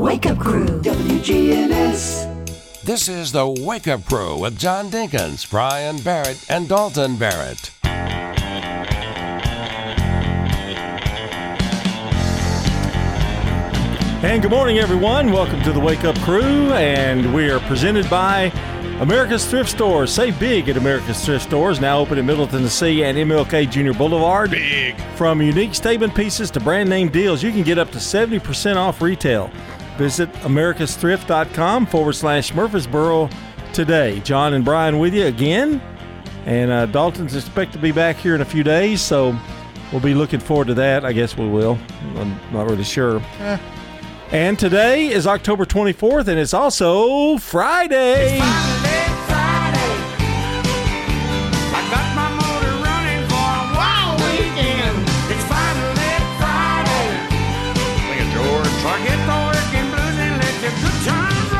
Wake Up Crew, WGNS. This is the Wake Up Crew with John Dinkins, Brian Barrett, and Dalton Barrett. And good morning, everyone. Welcome to the Wake Up Crew, and we are presented by America's Thrift Stores. Save big at America's Thrift Stores, now open in Middle Tennessee and MLK Junior Boulevard. Big. From unique statement pieces to brand name deals, you can get up to 70% off retail. Visit americasthrift.com/Murfreesboro today. John and Brian with you again, and Dalton's expected to be back here in a few days, so we'll be looking forward to that. I guess we will. I'm not really sure. And today is October 24th, and it's also Friday. It's finally Friday. I got my motor running for a wild weekend. It's finally Friday. Look at George. Forget the working blues and let the good times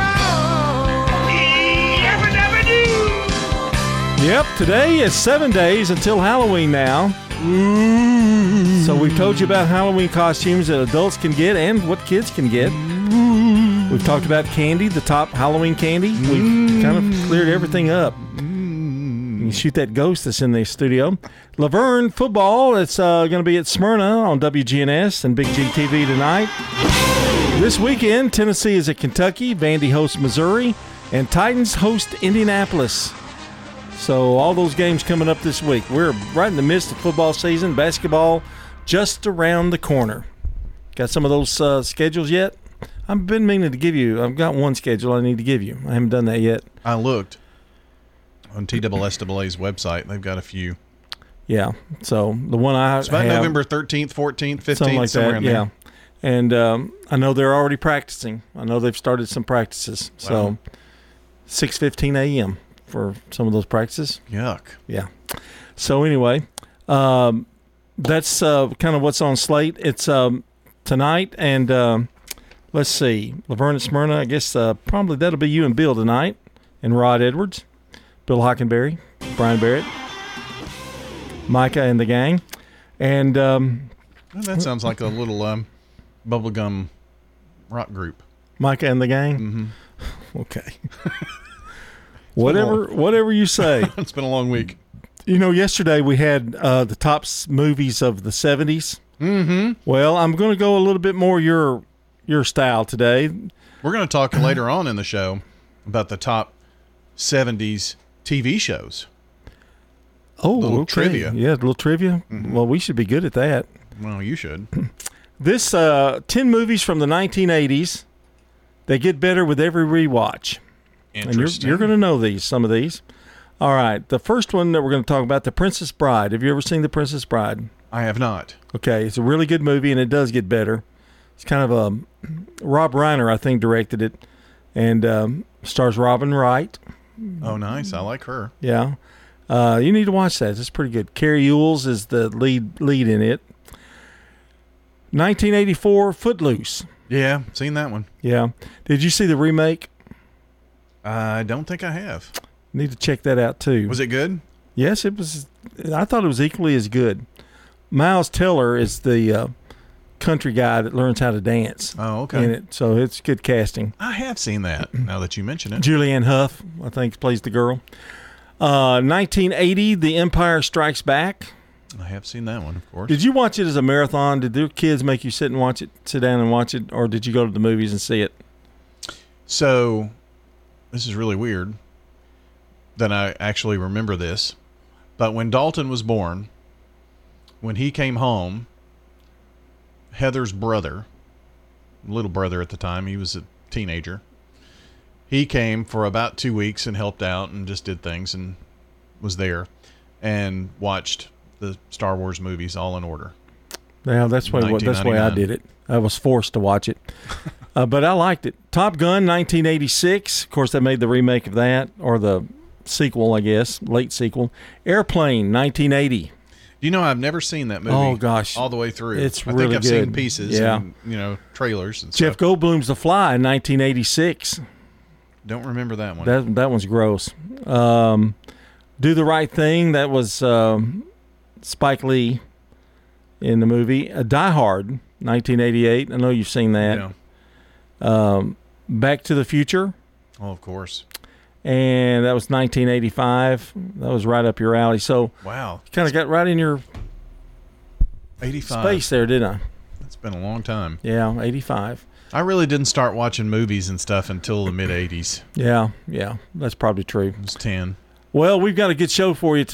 roll. Yep, today is 7 days until Halloween now. So we've told you about Halloween costumes that adults can get and what kids can get. We've talked about candy, the top Halloween candy. We've kind of cleared everything up. You can shoot that ghost that's in the studio. Laverne football, it's going to be at Smyrna on WGNS and Big GTV tonight. This weekend, Tennessee is at Kentucky, Vandy hosts Missouri, and Titans host Indianapolis. So all those games coming up this week. We're right in the midst of football season, basketball just around the corner. Got some of those schedules yet? I've been meaning to give you. I've got one schedule I need to give you. I haven't done that yet. I looked on TSSAA's website. They've got a few. Yeah. So the one I It's about have, November 13th, 14th, 15th, something like somewhere that. in there. Yeah. And I know they're already practicing. I know they've started some practices. So 6:15 a.m. for some of those practices. Yuck. Yeah. So anyway, that's kind of what's on slate. It's tonight, and let's see, Laverne and Smyrna. I guess probably that'll be you and Bill tonight, and Rod Edwards, Bill Hockenberry, Brian Barrett, Micah and the gang, and Well, that sounds like a little bubblegum rock group. Micah and the gang. Mm-hmm. Okay. Whatever you say. It's been a long week. You know, yesterday we had the top movies of the 70s. Mm-hmm. Well, I'm going to go a little bit more your style today. We're going to talk later on in the show about the top 70s TV shows. Oh, Little okay. trivia. Yeah, a little trivia. Mm-hmm. Well, we should be good at that. Well, you should. This 10 movies from the 1980s. They get better with every rewatch. And you're going to know some of these. All right. The first one that we're going to talk about, The Princess Bride. Have you ever seen The Princess Bride? I have not. Okay. It's a really good movie, and it does get better. It's kind of a Rob Reiner, I think, directed it, and stars Robin Wright. Oh, nice. I like her. Yeah. You need to watch that. It's pretty good. Carrie Ewells is the lead in it. 1984, Footloose. Yeah, seen that one. Yeah. Did you see the remake? I don't think I have. Need to check that out too. Was it good? Yes, it was. I thought it was equally as good. Miles Teller is the country guy that learns how to dance. Oh, okay. In it, so it's good casting. I have seen that now that you mention it. Julianne Hough, I think, plays the girl. 1980, The Empire Strikes Back. I have seen that one, of course. Did you watch it as a marathon? Did their kids make you sit down and watch it, or did you go to the movies and see it? So, this is really weird that I actually remember this, but when Dalton was born, when he came home, Heather's brother, little brother at the time, he was a teenager, he came for about 2 weeks and helped out and just did things and was there and watched the Star Wars movies all in order. Yeah, that's why I did it. I was forced to watch it. But I liked it. Top Gun, 1986. Of course, they made the remake of that, or the sequel, I guess, late sequel. Airplane, 1980. You know, I've never seen that movie. Oh, gosh. All the way through. It's I really think I've good. seen pieces and, trailers and Jeff stuff. Goldblum's The Fly, 1986. Don't remember that one. That one's gross. Do the Right Thing, that was Spike Lee in the movie. Die Hard, 1988. I know you've seen that. Back to the Future. Oh, of course. And that was 1985. That was right up your alley. So Wow. kind of got right in your 85. space there, didn't I? It's been a long time. Yeah, 85. I really didn't start watching movies and stuff until the mid-'80s. Yeah, that's probably true. I was 10. Well, we've got a good show for you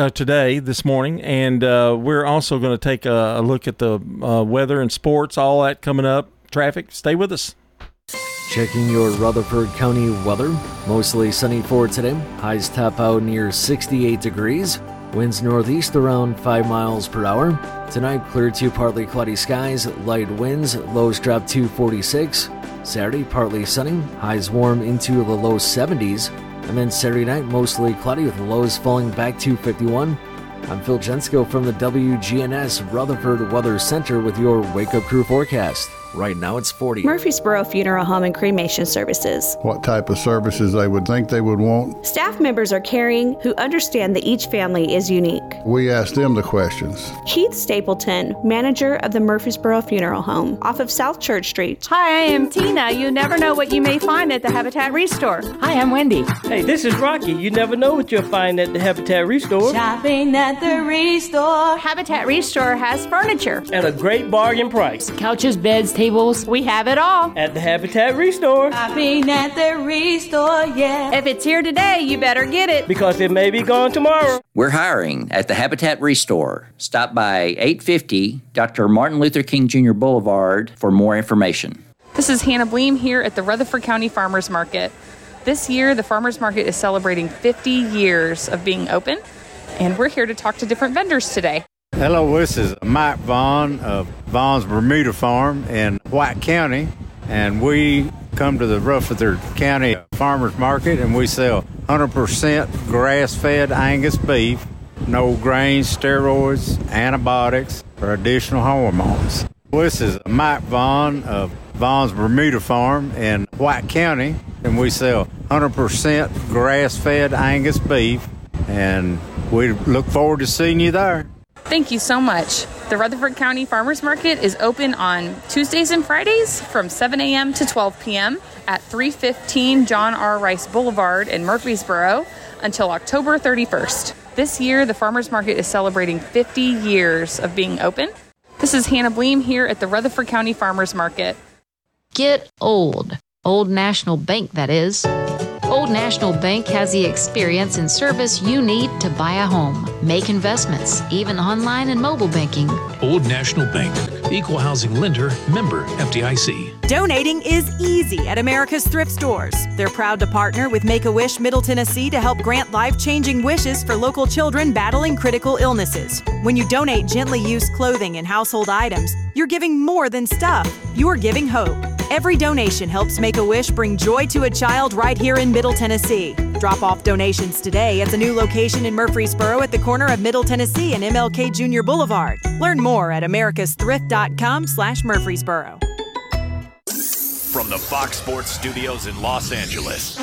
this morning, and we're also going to take a look at the weather and sports, all that coming up, traffic. Stay with us. Checking your Rutherford County weather. Mostly sunny for today. Highs top out near 68 degrees. Winds northeast around 5 miles per hour. Tonight, clear to partly cloudy skies, light winds, lows drop to 46. Saturday, partly sunny, highs warm into the low 70s. And then Saturday night, mostly cloudy with lows falling back to 51. I'm Phil Jensko from the WGNS Rutherford Weather Center with your Wake Up Crew forecast. Right now it's 40. Murfreesboro Funeral Home and Cremation Services. What type of services they would think they would want. Staff members are caring who understand that each family is unique. We ask them the questions. Keith Stapleton, manager of the Murfreesboro Funeral Home, off of South Church Street. Hi, I am Tina. You never know what you may find at the Habitat Restore. Hi, I'm Wendy. Hey, this is Rocky. You never know what you'll find at the Habitat Restore. Shopping at the Restore. Habitat Restore has furniture. At a great bargain price. Couches, beds, tables. We have it all. At the Habitat Restore. Shopping at the Restore, yeah. If it's here today, you better get it. Because it may be gone tomorrow. We're hiring at the Habitat Restore. Stop by 850 Dr. Martin Luther King Jr. Boulevard for more information. This is Hannah Bleem here at the Rutherford County Farmers Market. This year, the Farmers Market is celebrating 50 years of being open, and we're here to talk to different vendors today. Hello, this is Mike Vaughn of Vaughn's Bermuda Farm in White County, and we come to the Rutherford County Farmers Market, and we sell 100% grass-fed Angus beef, no grains, steroids, antibiotics, or additional hormones. This is Mike Vaughn of Vaughn's Bermuda Farm in White County, and we sell 100% grass-fed Angus beef, and we look forward to seeing you there. Thank you so much. The Rutherford County Farmers Market is open on Tuesdays and Fridays from 7 a.m. to 12 p.m. at 315 John R. Rice Boulevard in Murfreesboro until October 31st. This year, the Farmers Market is celebrating 50 years of being open. This is Hannah Bleem here at the Rutherford County Farmers Market. Get old. Old National Bank, that is. Old National Bank has the experience and service you need to buy a home, make investments, even online and mobile banking. Old National Bank, equal housing lender, member FDIC. Donating is easy at America's Thrift Stores. They're proud to partner with Make-A-Wish Middle Tennessee to help grant life-changing wishes for local children battling critical illnesses. When you donate gently used clothing and household items, you're giving more than stuff. You're giving hope. Every donation helps Make-A-Wish bring joy to a child right here in Middle Tennessee. Drop off donations today at the new location in Murfreesboro at the corner of Middle Tennessee and MLK Jr. Boulevard. Learn more at americasthrift.com/Murfreesboro. From the Fox Sports Studios in Los Angeles,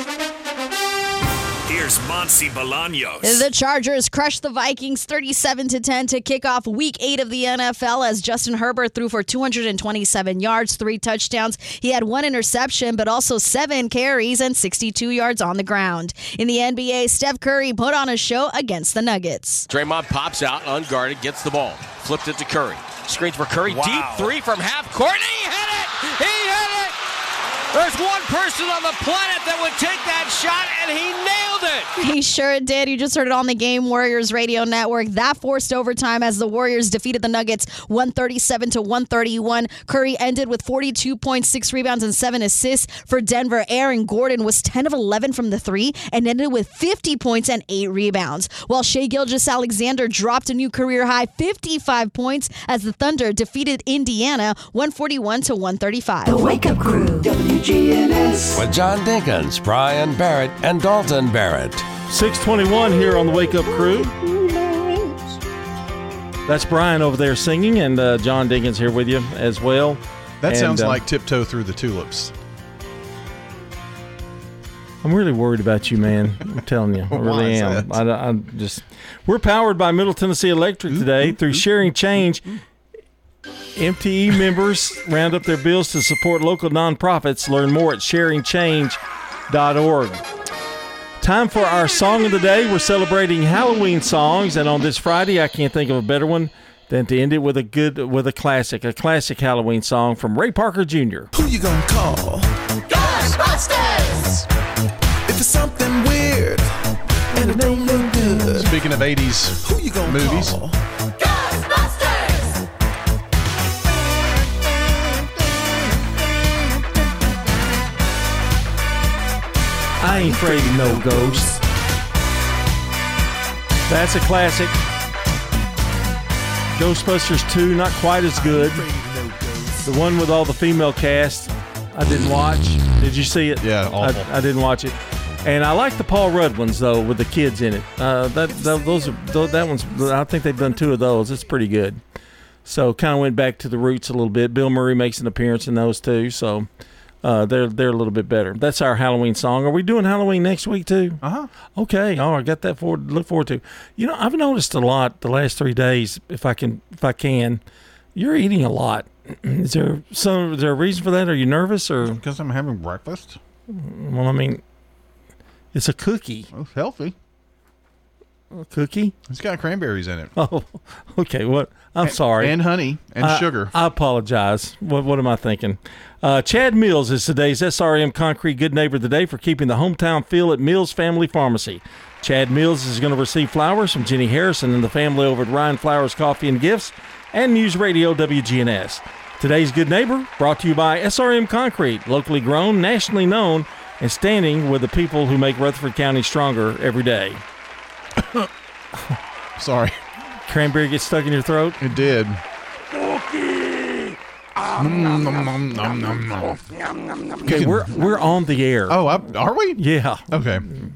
here's Monsi Bolaños. The Chargers crushed the Vikings 37-10 to kick off Week 8 of the NFL as Justin Herbert threw for 227 yards, 3 touchdowns. He had 1 interception, but also 7 carries and 62 yards on the ground. In the NBA, Steph Curry put on a show against the Nuggets. Draymond pops out unguarded, gets the ball, flipped it to Curry. Screens for Curry, Wow. Deep three from half court, and he hit it! He hit it! There's one person on the planet that would take that shot, and he nailed it! He sure did. You just heard it on the Game Warriors Radio Network. That forced overtime as the Warriors defeated the Nuggets 137-131. Curry ended with 42.6 rebounds and 7 assists for Denver. Aaron Gordon was 10 of 11 from the 3 and ended with 50 points and 8 rebounds. While Shai Gilgeous-Alexander dropped a new career high 55 points as the Thunder defeated Indiana 141-135. The Wake Up Crew, WGNS. With John Dinkins, Brian Barrett, and Dalton Barrett. 6:21 here on the Wake Up Crew. That's Brian over there singing, and John Dinkins here with you as well. That sounds like Tiptoe Through the Tulips. I'm really worried about you, man. I'm telling you, I really am. We're powered by Middle Tennessee Electric today through Sharing Change. MTE members round up their bills to support local nonprofits. Learn more at sharingchange.org. Time for our song of the day. We're celebrating Halloween songs, and on this Friday, I can't think of a better one than to end it with a classic Halloween song from Ray Parker Jr. Who you gonna call? Ghostbusters! If it's something weird and it don't look good. Speaking of 80s Who you gonna movies. Call? Ghostbusters! I ain't afraid of no ghosts. That's a classic. Ghostbusters 2, not quite as good. The one with all the female cast, I didn't watch. Did you see it? Yeah, awful. I didn't watch it. And I like the Paul Rudd ones, though, with the kids in it. That one's, I think they've done 2 of those. It's pretty good. So kind of went back to the roots a little bit. Bill Murray makes an appearance in those, too. So they're a little bit better. That's our Halloween song. Are we doing Halloween next week, too? Uh-huh. Okay. Oh, I got that to look forward to. You know, I've noticed a lot the last 3 days, if I can, you're eating a lot. Is there a reason for that? Are you nervous or? Because I'm having breakfast. Well, I mean, it's a cookie. Oh, it's healthy. A cookie? It's got cranberries in it. Oh, okay. What? I'm sorry. And honey and sugar. I apologize. What am I thinking? Chad Mills is today's SRM Concrete Good Neighbor of the Day for keeping the hometown feel at Mills Family Pharmacy. Chad Mills is going to receive flowers from Jenny Harrison and the family over at Ryan Flowers Coffee and Gifts and News Radio WGNS. Today's Good Neighbor brought to you by SRM Concrete, locally grown, nationally known, and standing with the people who make Rutherford County stronger every day. Sorry. Cranberry gets stuck in your throat? It did. Okay, we're on the air. Oh, are we? Yeah. Okay.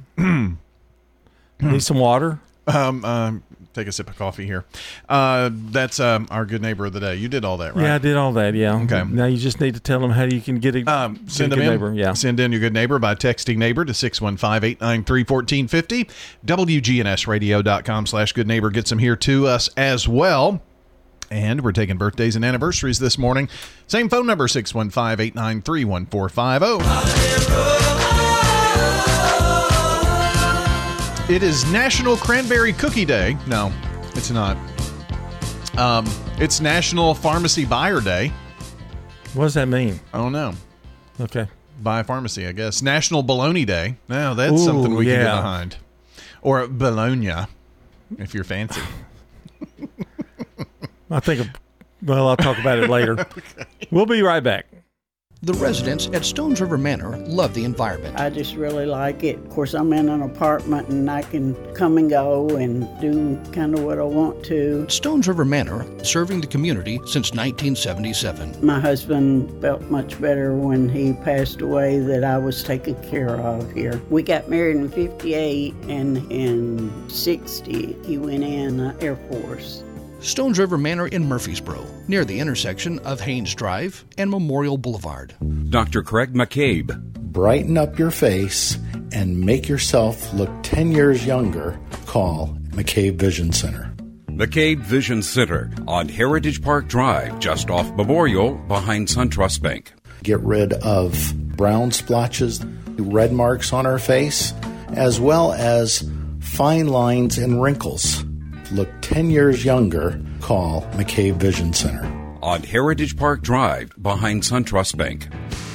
Need some water? Take a sip of coffee here. That's our good neighbor of the day. You did all that, right? Yeah, I did all that, yeah. Okay. Now you just need to tell them how you can get a send good them in. neighbor. Yeah. Send in your good neighbor by texting neighbor to 615-893-1450. WGNSradio.com/good neighbor gets them here to us as well. And we're taking birthdays and anniversaries this morning. Same phone number, 615-893-1450. It is National Cranberry Cookie Day. No, it's not. It's National Pharmacy Buyer Day. What does that mean? I don't know. Okay. Buy a pharmacy, I guess. National Bologna Day. Now, that's something we can get behind. Or Bologna, if you're fancy. I'll talk about it later. Okay. We'll be right back. The residents at Stones River Manor love the environment. I just really like it. Of course, I'm in an apartment and I can come and go and do kind of what I want to. Stones River Manor, serving the community since 1977. My husband felt much better when he passed away that I was taken care of here. We got married in 58 and in 60 he went in Air Force. Stones River Manor in Murfreesboro, near the intersection of Haynes Drive and Memorial Boulevard. Dr. Craig McCabe. Brighten up your face and make yourself look 10 years younger. Call McCabe Vision Center. McCabe Vision Center on Heritage Park Drive, just off Memorial, behind SunTrust Bank. Get rid of brown splotches, red marks on our face, as well as fine lines and wrinkles. Look 10 years younger. Call McCabe Vision Center. On Heritage Park Drive, behind SunTrust Bank.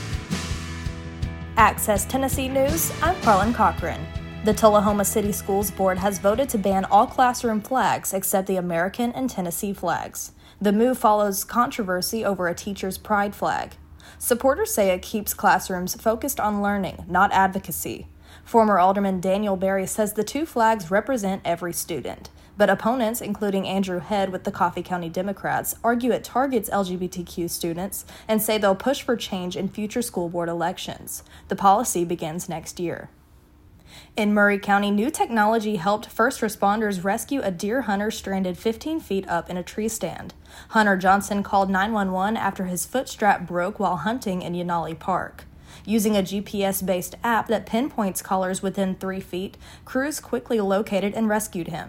Access Tennessee News, I'm Carlin Cochran. The Tullahoma City Schools Board has voted to ban all classroom flags except the American and Tennessee flags. The move follows controversy over a teacher's pride flag. Supporters say it keeps classrooms focused on learning, not advocacy. Former Alderman Daniel Berry says the 2 flags represent every student. But opponents, including Andrew Head with the Coffee County Democrats, argue it targets LGBTQ students and say they'll push for change in future school board elections. The policy begins next year. In Murray County, new technology helped first responders rescue a deer hunter stranded 15 feet up in a tree stand. Hunter Johnson called 911 after his foot strap broke while hunting in Yanali Park. Using a GPS-based app that pinpoints callers within 3 feet, crews quickly located and rescued him.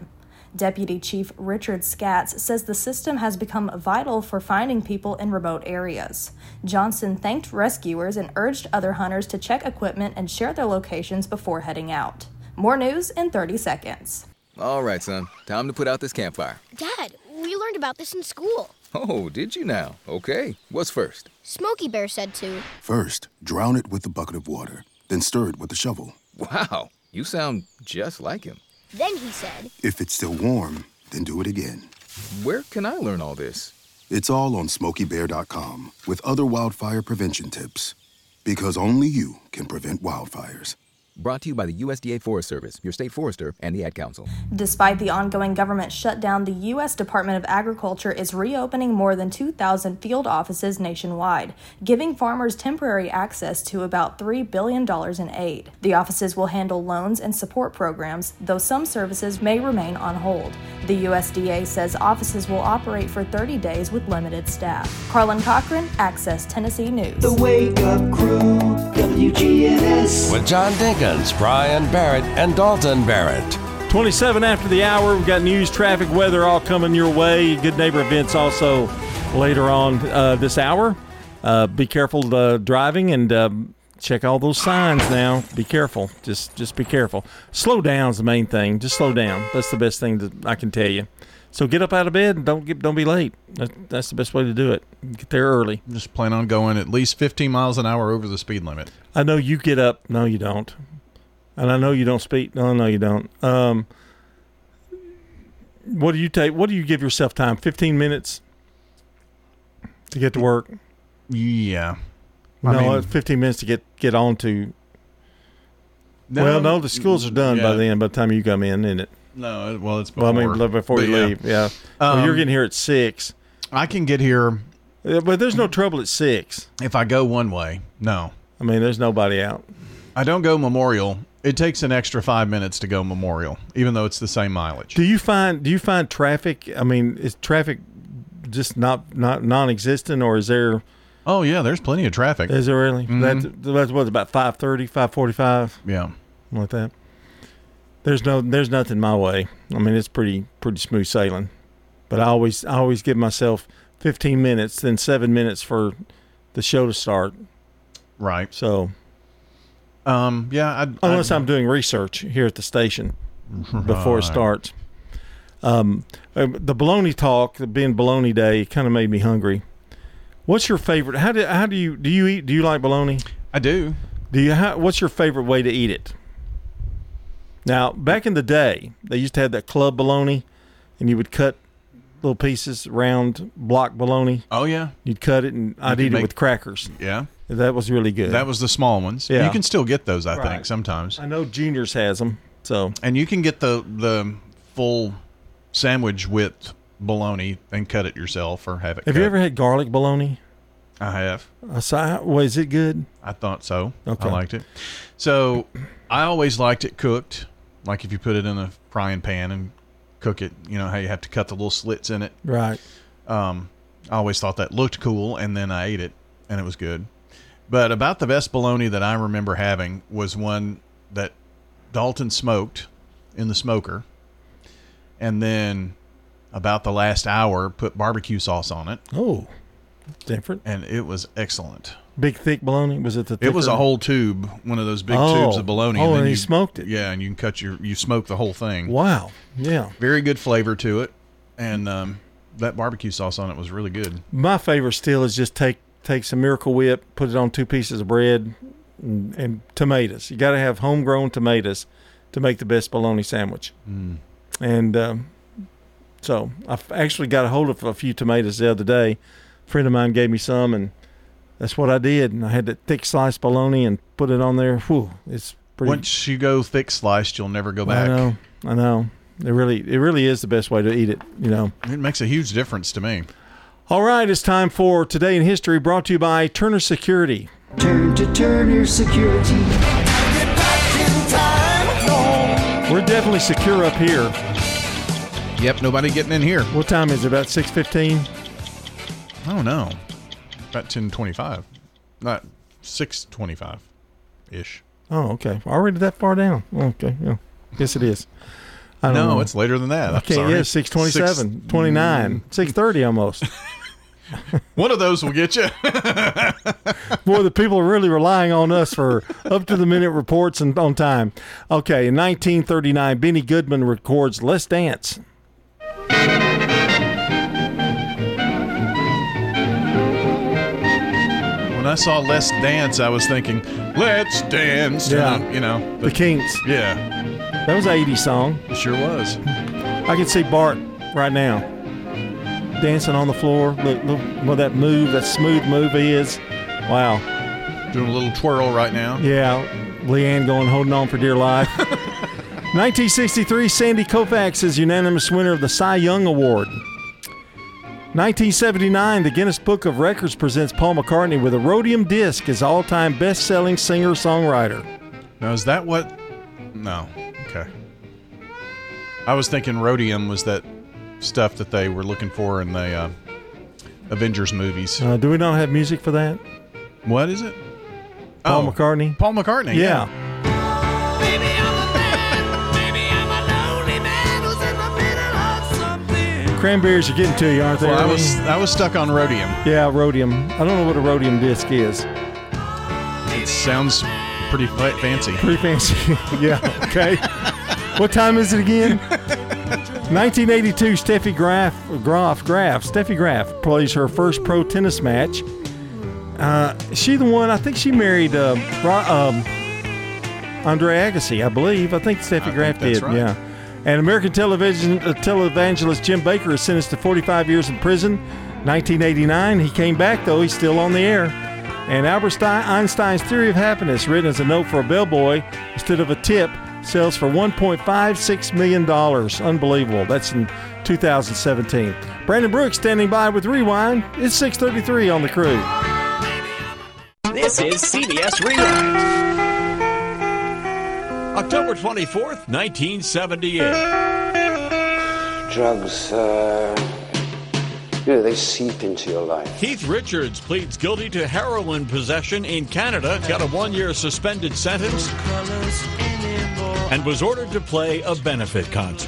Deputy Chief Richard Scatz says the system has become vital for finding people in remote areas. Johnson thanked rescuers and urged other hunters to check equipment and share their locations before heading out. More news in 30 seconds. All right, son. Time to put out this campfire. Dad, we learned about this in school. Oh, did you now? Okay. What's first? Smokey Bear said to. First, drown it with a bucket of water, then stir it with a shovel. Wow, you sound just like him. Then he said, If it's still warm, then do it again. Where can I learn all this? It's all on SmokeyBear.com with other wildfire prevention tips. Because only you can prevent wildfires. Brought to you by the USDA Forest Service, your state forester, and the Ad Council. Despite the ongoing government shutdown, the U.S. Department of Agriculture is reopening more than 2,000 field offices nationwide, giving farmers temporary access to about $3 billion in aid. The offices will handle loans and support programs, though some services may remain on hold. The USDA says offices will operate for 30 days with limited staff. Carlin Cochran, Access Tennessee News. The Wake Up Crew, WGNS. With John Dinkins, Brian Barrett, and Dalton Barrett. 27 after the hour. We've got news, traffic, weather all coming your way. Good neighbor events also later on this hour. Be careful driving and check all those signs now. Be careful. Just be careful. Slow down is the main thing. Just slow down. That's the best thing that I can tell you. So get up out of bed and don't be late. That's the best way to do it. Get there early. Just plan on going at least 15 miles an hour over the speed limit. I know you get up. No, you don't. And I know you don't speak. No, you don't. What do you take? What do you give yourself time? 15 minutes to get to work? Yeah. I mean, 15 minutes to get on to. No, the schools are done by then. By the time you come in, isn't it? No, well, it's before. Well, I mean, before you leave, yeah. Well, you're getting here at 6. I can get here. But there's no trouble at 6. If I go one way, no. I mean, there's nobody out. I don't go Memorial. It takes an extra 5 minutes to go Memorial, even though it's the same mileage. Do you find traffic? I mean, is traffic just not non-existent, or is there? Oh yeah, there's plenty of traffic. Is there really? Mm-hmm. That's what, about 5:30, 5:45. Yeah, like that. There's nothing my way. I mean, it's pretty smooth sailing. But I always give myself 15 minutes, then 7 minutes for the show to start. Right. So. Yeah. Unless I'm doing research here at the station before it starts. The bologna talk, being bologna day, kind of made me hungry. What's your favorite? How do you eat? Do you like bologna? I do. What's your favorite way to eat it? Now, back in the day, they used to have that club bologna, and you would cut little pieces, round block bologna. Oh yeah. You'd cut it, and I'd eat it with crackers. Yeah. That was really good. That was the small ones. Yeah. You can still get those, I think, sometimes. I know Junior's has them. So. And you can get the full sandwich width bologna and cut it yourself or have it Have you ever had garlic bologna? I have. Was it good? I thought so. Okay. I liked it. So I always liked it cooked, like if you put it in a frying pan and cook it, you know how you have to cut the little slits in it. Right. I always thought that looked cool, and then I ate it, and it was good. But about the best bologna that I remember having was one that Dalton smoked in the smoker, and then about the last hour put barbecue sauce on it. Oh, different. And it was excellent. Big thick bologna? Was it the thicker? It was a whole tube, one of those big tubes of bologna. Oh, and you smoked it. Yeah, and you can you smoke the whole thing. Wow. Yeah. Very good flavor to it, and that barbecue sauce on it was really good. My favorite still is just take some Miracle Whip, put it on 2 pieces of bread, and tomatoes. You got to have homegrown tomatoes to make the best bologna sandwich. Mm. And so I actually got a hold of a few tomatoes the other day. A friend of mine gave me some, and that's what I did. And I had that thick sliced bologna and put it on there. Whew, it's pretty. Once you go thick sliced, you'll never go back. I know. It really is the best way to eat it. You know, it makes a huge difference to me. All right, it's time for Today in History, brought to you by Turner Security. Turn to Turner Security. We're definitely secure up here. Yep, nobody getting in here. What time is it? About 6:15? I don't know. About 10:25. Not 6:25-ish. Oh, okay. Already that far down. Okay, yeah. Yes, it is. I don't know. No, it's later than that. Okay, yeah, 6:27, 29, 6:30 almost. One of those will get you. Boy, the people are really relying on us for up-to-the-minute reports and on time. Okay, in 1939, Benny Goodman records Let's Dance. When I saw Let's Dance, I was thinking, let's dance. Yeah. But, the Kinks. Yeah. That was an 80s song. It sure was. I can see Bart right now dancing on the floor. Look what that move, that smooth move he is. Wow. Doing a little twirl right now. Yeah. Leanne going, holding on for dear life. 1963, Sandy Koufax is unanimous winner of the Cy Young Award. 1979, the Guinness Book of Records presents Paul McCartney with a rhodium disc as all-time best-selling singer-songwriter. Now, is that what? No. Okay. I was thinking rhodium was that stuff that they were looking for in the Avengers movies. Do we not have music for that? What is it? Paul McCartney? Paul McCartney, yeah. Cranberries are getting to you, aren't they? Well, I was stuck on rhodium. Yeah, rhodium. I don't know what a rhodium disc is. It sounds pretty fancy. Pretty fancy. Yeah, okay. What time is it again? 1982, Steffi Graf plays her first pro tennis match. She the one, I think she married Andre Agassi, I believe. I think Steffi Graf did, right. Yeah. And American televangelist Jim Baker is sentenced to 45 years in prison. 1989, he came back, though. He's still on the air. And Albert Einstein's theory of happiness, written as a note for a bellboy instead of a tip, sells for $1.56 million. Unbelievable. That's in 2017. Brandon Brooks standing by with Rewind. It's 6:33 on the Crew. This is CBS Rewind. October 24th, 1978. Drugs, they seep into your life. Keith Richards pleads guilty to heroin possession in Canada, got a 1-year suspended sentence, and was ordered to play a benefit concert.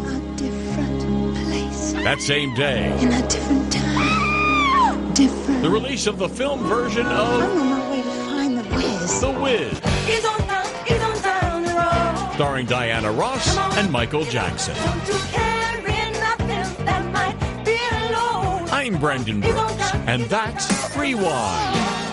That same day, In a different time. Different. the release of the film version of I'm on my way to find the Wiz. The Wiz, He's on down the road. starring Diana Ross and Michael Jackson. Don't you carry nothing that might be alone. I'm Brendan Brooks, and that's Rewind.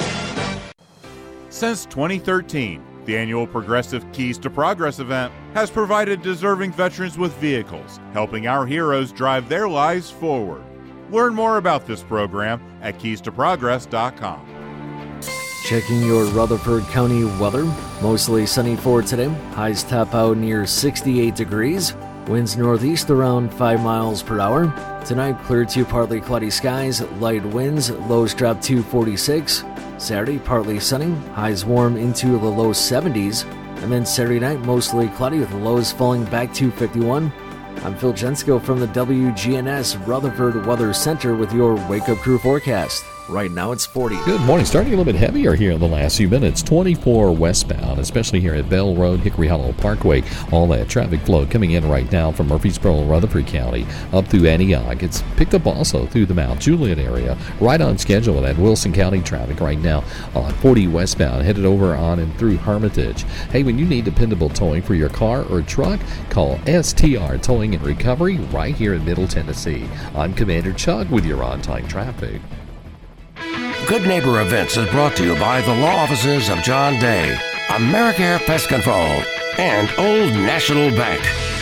Since 2013, the annual Progressive Keys to Progress event has provided deserving veterans with vehicles, helping our heroes drive their lives forward. Learn more about this program at keystoprogress.com. Checking your Rutherford County weather. Mostly sunny for today. Highs top out near 68 degrees. Winds northeast around 5 miles per hour. Tonight, clear to partly cloudy skies. Light winds. Lows drop to 46. Saturday, partly sunny. Highs warm into the low 70s. And then Saturday night, mostly cloudy with lows falling back to 51. I'm Phil Jensko from the WGNS Rutherford Weather Center with your Wake Up Crew forecast. Right now it's 40. Good morning. Starting a little bit heavier here in the last few minutes. 24 westbound, especially here at Bell Road, Hickory Hollow Parkway. All that traffic flow coming in right now from Murfreesboro, Rutherford County, up through Antioch. It's picked up also through the Mount Juliet area. Right on schedule with that Wilson County traffic right now on 40 westbound, headed over on and through Hermitage. Hey, when you need dependable towing for your car or truck, call STR Towing and Recovery right here in Middle Tennessee. I'm Commander Chug with your on-time traffic. Good Neighbor Events is brought to you by the law offices of John Day, AmeriCare Pest Control, and Old National Bank.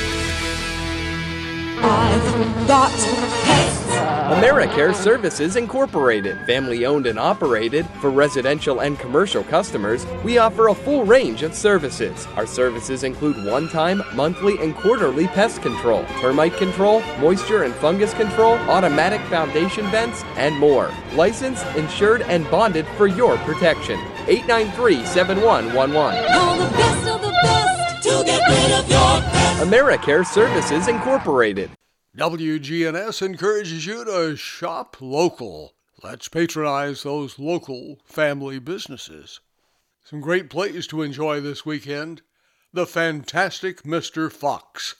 I've got pets. AmeriCare Services Incorporated, family owned and operated. For residential and commercial customers, we offer a full range of services. Our services include one-time, monthly, and quarterly pest control, termite control, moisture and fungus control, automatic foundation vents, and more. Licensed, insured, and bonded for your protection. 893-7111. Call the best of the best to get rid of your pets. AmeriCare Services Incorporated. WGNS encourages you to shop local. Let's patronize those local family businesses. Some great plays to enjoy this weekend. The fantastic Mr. Fox.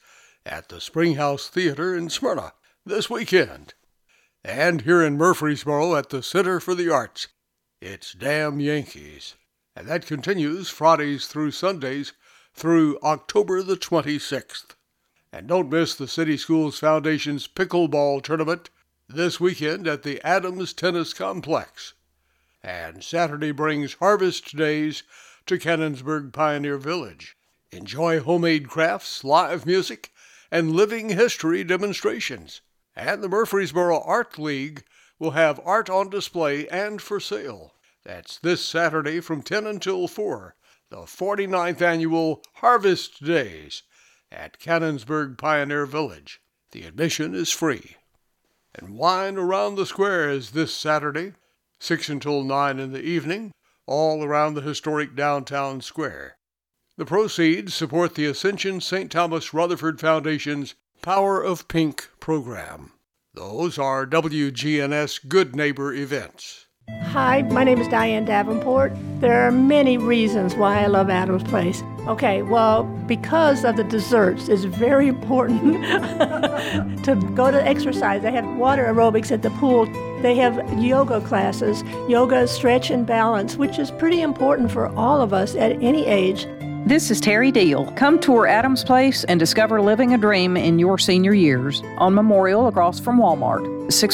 at the Springhouse Theater in Smyrna this weekend. And here in Murfreesboro at the Center for the Arts, it's Damn Yankees. And that continues Fridays through Sundays through October the 26th. And don't miss the City Schools Foundation's pickleball tournament this weekend at the Adams Tennis Complex. And Saturday brings Harvest Days to Cannonsburg Pioneer Village. Enjoy homemade crafts, live music, and living history demonstrations. And the Murfreesboro Art League will have art on display and for sale. That's this Saturday from 10 until 4, the 49th annual Harvest Days at Cannonsburg Pioneer Village. The admission is free. And Wine Around the Square is this Saturday, 6 until 9 in the evening, all around the historic downtown square. The proceeds support the Ascension St. Thomas Rutherford Foundation's Power of Pink program. Those are WGNS Good Neighbor events. Hi, my name is Diane Davenport. There are many reasons why I love Adams Place. Okay, well, because of the desserts, it's very important to go to exercise. They have water aerobics at the pool. They have yoga classes, yoga, stretch, and balance, which is pretty important for all of us at any age. This is Terry Deal. Come tour Adams Place and discover living a dream in your senior years on Memorial across from Walmart.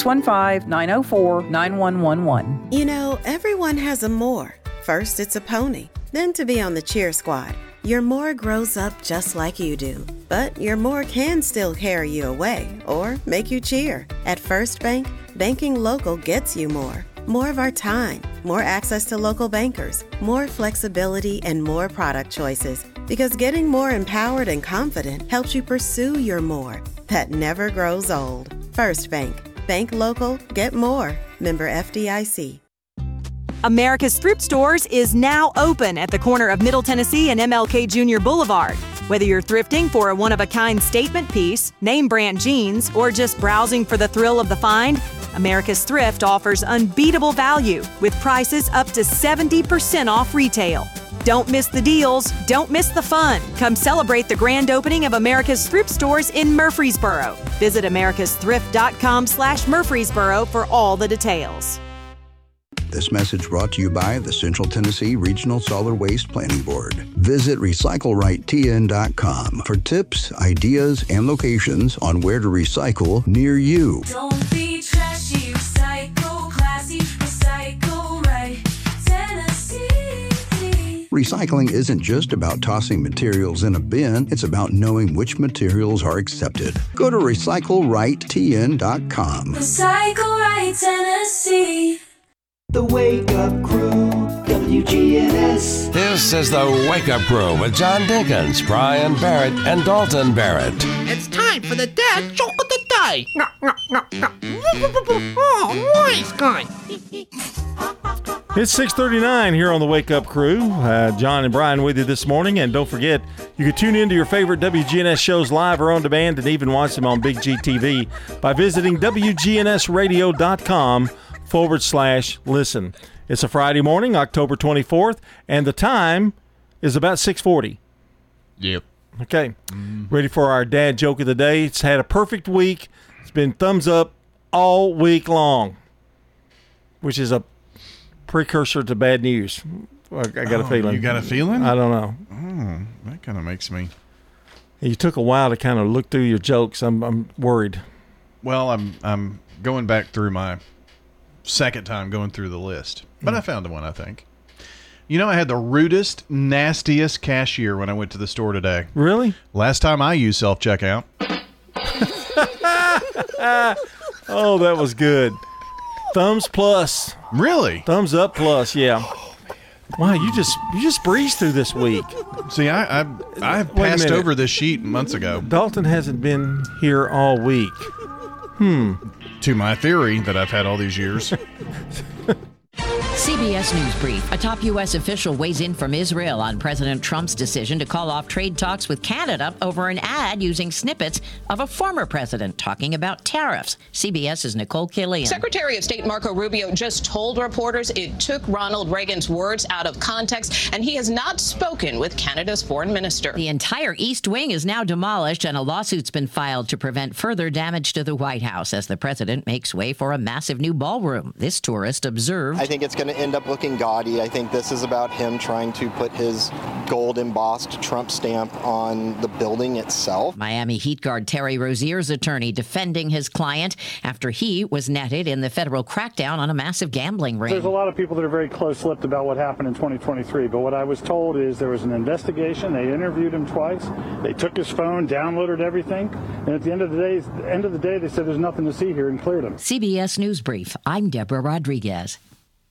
615-904-9111. You know, everyone has a more. First, it's a pony. Then to be on the cheer squad. Your more grows up just like you do. But your more can still carry you away or make you cheer. At First Bank, banking local gets you more. More of our time, more access to local bankers, more flexibility, and more product choices. Because getting more empowered and confident helps you pursue your more. That never grows old. First Bank. Bank local, get more. Member FDIC. America's Thrift Stores is now open at the corner of Middle Tennessee and MLK Jr. Boulevard. Whether you're thrifting for a one-of-a-kind statement piece, name brand jeans, or just browsing for the thrill of the find, America's Thrift offers unbeatable value with prices up to 70% off retail. Don't miss the deals. Don't miss the fun. Come celebrate the grand opening of America's Thrift Stores in Murfreesboro. Visit americasthrift.com/Murfreesboro for all the details. This message brought to you by the Central Tennessee Regional Solid Waste Planning Board. Visit RecycleRightTN.com for tips, ideas, and locations on where to recycle near you. Don't be trashy, recycle classy, recycle right, Tennessee. Recycling isn't just about tossing materials in a bin, it's about knowing which materials are accepted. Go to RecycleRightTN.com. Recycle right, Tennessee. The Wake Up Crew, WGNS. This is the Wake Up Crew with John Dinkins, Brian Barrett, and Dalton Barrett. It's time for the dad joke of the day. Oh, nice guy. It's 6:39 here on the Wake Up Crew. John and Brian with you this morning. And don't forget, you can tune into your favorite WGNS shows live or on demand and even watch them on Big G TV by visiting WGNSradio.com/listen. It's a Friday morning, October 24th, and the time is about 6:40. Yep. Okay. Ready for our dad joke of the day. It's had a perfect week. It's been thumbs up all week long, which is a precursor to bad news. I got a feeling. You got a feeling? I don't know. That kind of makes me. You took a while to kind of look through your jokes. I'm worried. Well, I'm going back through my second time going through the list, but I found one, I think. You know, I had the rudest, nastiest cashier when I went to the store today. Really? Last time I used self-checkout. Oh, that was good. Thumbs plus. Really? Thumbs up plus, yeah. Wow, you just breezed through this week. See, I passed over this sheet months ago. Dalton hasn't been here all week. To my theory that I've had all these years. CBS CBS News Brief. A top U.S. official weighs in from Israel on President Trump's decision to call off trade talks with Canada over an ad using snippets of a former president talking about tariffs. CBS's Nicole Killian. Secretary of State Marco Rubio just told reporters it took Ronald Reagan's words out of context, and he has not spoken with Canada's foreign minister. The entire East Wing is now demolished, and a lawsuit's been filed to prevent further damage to the White House as the president makes way for a massive new ballroom. This tourist observed, I think it's going to end up looking gaudy. I think this is about him trying to put his gold embossed Trump stamp on the building itself. Miami Heat guard Terry Rozier's attorney defending his client after he was netted in the federal crackdown on a massive gambling ring. There's a lot of people that are very close-lipped about what happened in 2023, but what I was told is there was an investigation. They interviewed him twice. They took his phone, downloaded everything, and at the end of the day, they said there's nothing to see here and cleared him. CBS News Brief. I'm Deborah Rodriguez.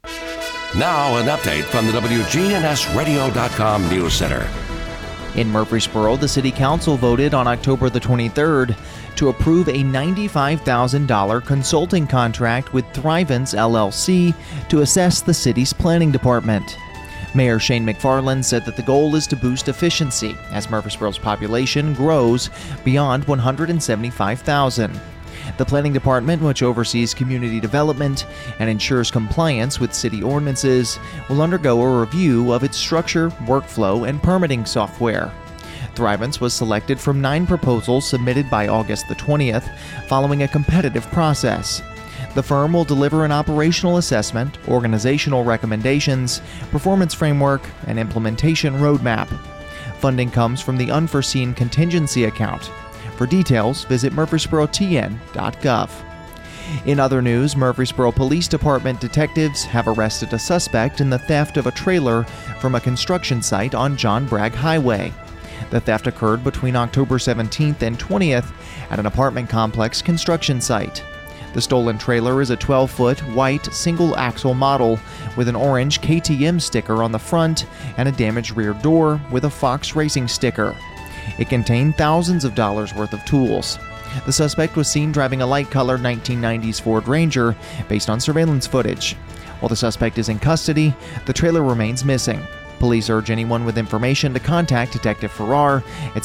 Now an update from the WGNSradio.com News Center. In Murfreesboro, the City Council voted on October the 23rd to approve a $95,000 consulting contract with Thrivence LLC to assess the city's planning department. Mayor Shane McFarland said that the goal is to boost efficiency as Murfreesboro's population grows beyond 175,000. The Planning Department, which oversees community development and ensures compliance with city ordinances, will undergo a review of its structure, workflow, and permitting software. Thrivence was selected from 9 proposals submitted by August the 20th, following a competitive process. The firm will deliver an operational assessment, organizational recommendations, performance framework, and implementation roadmap. Funding comes from the Unforeseen Contingency Account. For details, visit murfreesborotn.gov. In other news, Murfreesboro Police Department detectives have arrested a suspect in the theft of a trailer from a construction site on John Bragg Highway. The theft occurred between October 17th and 20th at an apartment complex construction site. The stolen trailer is a 12-foot white single-axle model with an orange KTM sticker on the front and a damaged rear door with a Fox Racing sticker. It contained thousands of dollars worth of tools. The suspect was seen driving a light-colored 1990s Ford Ranger based on surveillance footage. While the suspect is in custody, the trailer remains missing. Police urge anyone with information to contact Detective Farrar at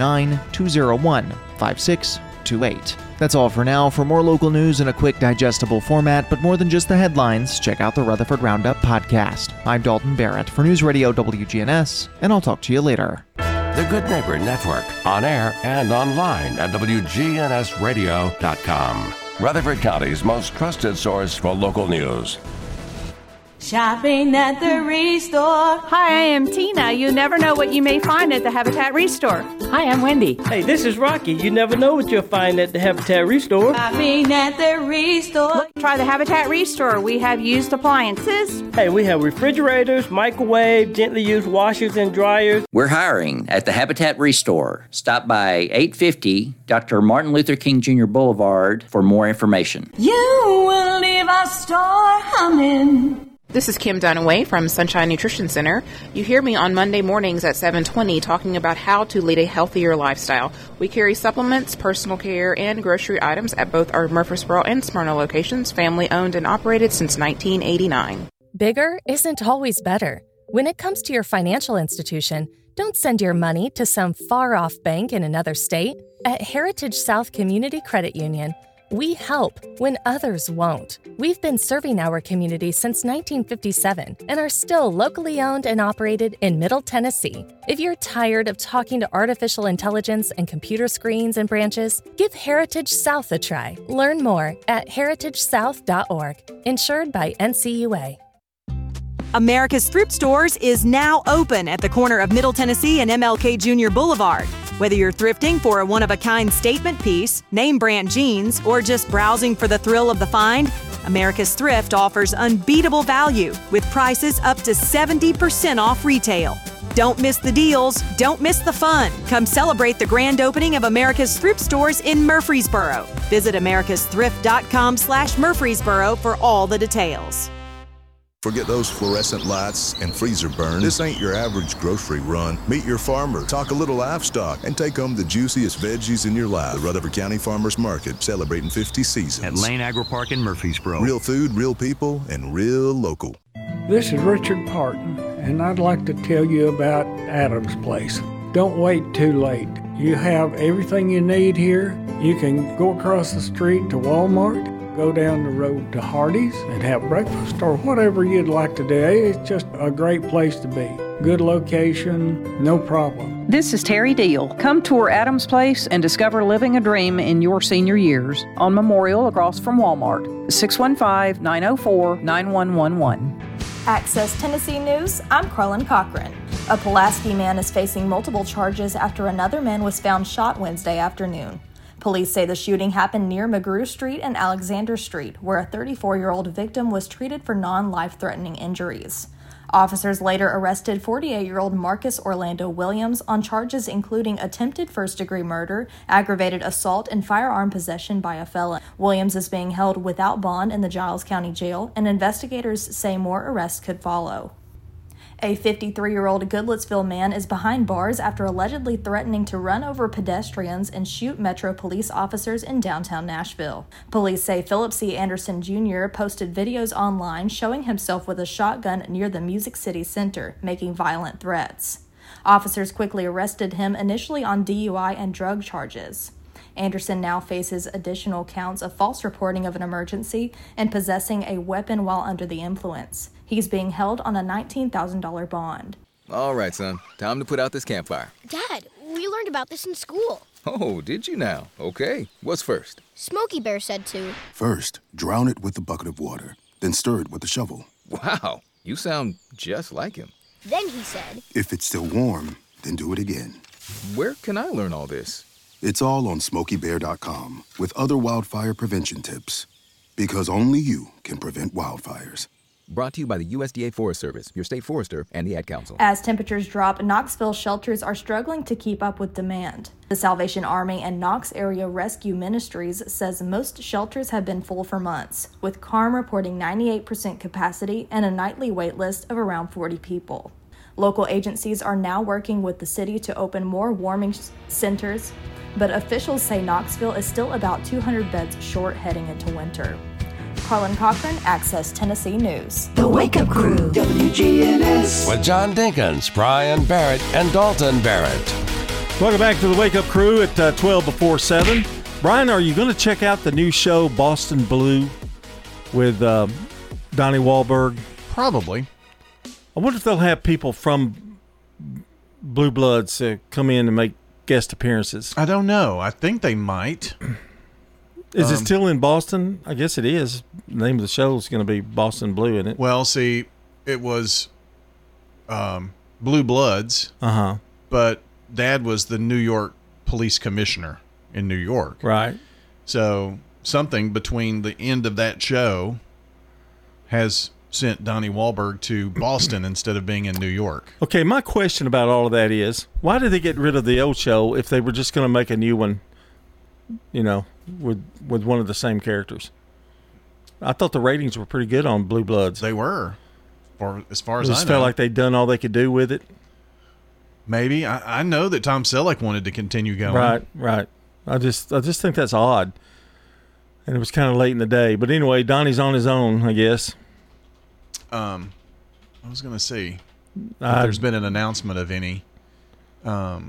629-201-5628. That's all for now. For more local news in a quick, digestible format, but more than just the headlines, check out the Rutherford Roundup podcast. I'm Dalton Barrett for News Radio WGNS, and I'll talk to you later. The Good Neighbor Network, on air and online at WGNSradio.com. Rutherford County's most trusted source for local news. Shopping at the Restore. Hi, I am Tina. You never know what you may find at the Habitat Restore. Hi, I'm Wendy. Hey, this is Rocky. You never know what you'll find at the Habitat Restore. Shopping at the Restore. Look, try the Habitat Restore. We have used appliances. Hey, we have refrigerators, microwave, gently used washers and dryers. We're hiring at the Habitat Restore. Stop by 850 Dr. Martin Luther King Jr. Boulevard for more information. You will leave our store humming. This is Kim Dunaway from Sunshine Nutrition Center. You hear me on Monday mornings at 7:20 talking about how to lead a healthier lifestyle. We carry supplements, personal care, and grocery items at both our Murfreesboro and Smyrna locations, family owned and operated since 1989. Bigger isn't always better. When it comes to your financial institution, don't send your money to some far-off bank in another state. At Heritage South Community Credit Union, we help when others won't. We've been serving our community since 1957 and are still locally owned and operated in Middle Tennessee. If you're tired of talking to artificial intelligence and computer screens and branches, give Heritage South a try. Learn more at heritagesouth.org. Insured by NCUA. America's Thrift Stores is now open at the corner of Middle Tennessee and MLK Jr. Boulevard. Whether you're thrifting for a one-of-a-kind statement piece, name brand jeans, or just browsing for the thrill of the find, America's Thrift offers unbeatable value with prices up to 70% off retail. Don't miss the deals. Don't miss the fun. Come celebrate the grand opening of America's Thrift Stores in Murfreesboro. Visit americasthrift.com/Murfreesboro for all the details. Forget those fluorescent lights and freezer burn. This ain't your average grocery run. Meet your farmer, talk a little livestock, and take home the juiciest veggies in your life. The Rutherford County Farmers Market, celebrating 50 seasons. At Lane Agri Park in Murfreesboro. Real food, real people, and real local. This is Richard Parton, and I'd like to tell you about Adams Place. Don't wait too late. You have everything you need here. You can go across the street to Walmart, go down the road to Hardee's and have breakfast or whatever you'd like to do. It's just a great place to be. Good location, no problem. This is Terry Deal. Come tour Adams Place and discover living a dream in your senior years on Memorial across from Walmart. 615-904-9111. Access Tennessee News, I'm Carlin Cochran. A Pulaski man is facing multiple charges after another man was found shot Wednesday afternoon. Police say the shooting happened near McGrew Street and Alexander Street, where a 34-year-old victim was treated for non-life-threatening injuries. Officers later arrested 48-year-old Marcus Orlando Williams on charges including attempted first-degree murder, aggravated assault, and firearm possession by a felon. Williams is being held without bond in the Giles County Jail, and investigators say more arrests could follow. A 53-year-old Goodlettsville man is behind bars after allegedly threatening to run over pedestrians and shoot Metro police officers in downtown Nashville. Police say Philip C. Anderson Jr. posted videos online showing himself with a shotgun near the Music City Center, making violent threats. Officers quickly arrested him, initially on DUI and drug charges. Anderson now faces additional counts of false reporting of an emergency and possessing a weapon while under the influence. He's being held on a $19,000 bond. All right, son. Time to put out this campfire. Dad, we learned about this in school. Oh, did you now? Okay. What's first? Smokey Bear said to. First, drown it with a bucket of water, then stir it with a shovel. Wow, you sound just like him. Then he said. If it's still warm, then do it again. Where can I learn all this? It's all on SmokeyBear.com with other wildfire prevention tips. Because only you can prevent wildfires. Brought to you by the USDA Forest Service, your state forester, and the Ad Council. As temperatures drop, Knoxville shelters are struggling to keep up with demand. The Salvation Army and Knox Area Rescue Ministries says most shelters have been full for months, with CARM reporting 98% capacity and a nightly wait list of around 40 people. Local agencies are now working with the city to open more warming centers, but officials say Knoxville is still about 200 beds short heading into winter. Carlin Cochran, Access Tennessee News. The Wake Up Crew, WGNS. With John Dinkins, Brian Barrett, and Dalton Barrett. Welcome back to the Wake Up Crew at 12 before 7. Brian, are you going to check out the new show Boston Blue with Donnie Wahlberg? Probably. I wonder if they'll have people from Blue Bloods come in and make guest appearances. I don't know. I think they might. Is it still in Boston? I guess it is. The name of the show is going to be Boston Blue, isn't it? Well, see, it was Blue Bloods. Uh-huh. But Dad was the New York police commissioner in New York. Right. So something between the end of that show has sent Donnie Wahlberg to Boston instead of being in New York. Okay, my question about all of that is, why did they get rid of the old show if they were just going to make a new one, you know, with one of the same characters? I thought the ratings were pretty good on Blue Bloods. They were, as far as I know. Just felt like they'd done all they could do with it. Maybe. I know that Tom Selleck wanted to continue going. Right. I just think that's odd. And it was kind of late in the day. But anyway, Donnie's on his own, I guess. I was going to see if there's been an announcement of any. But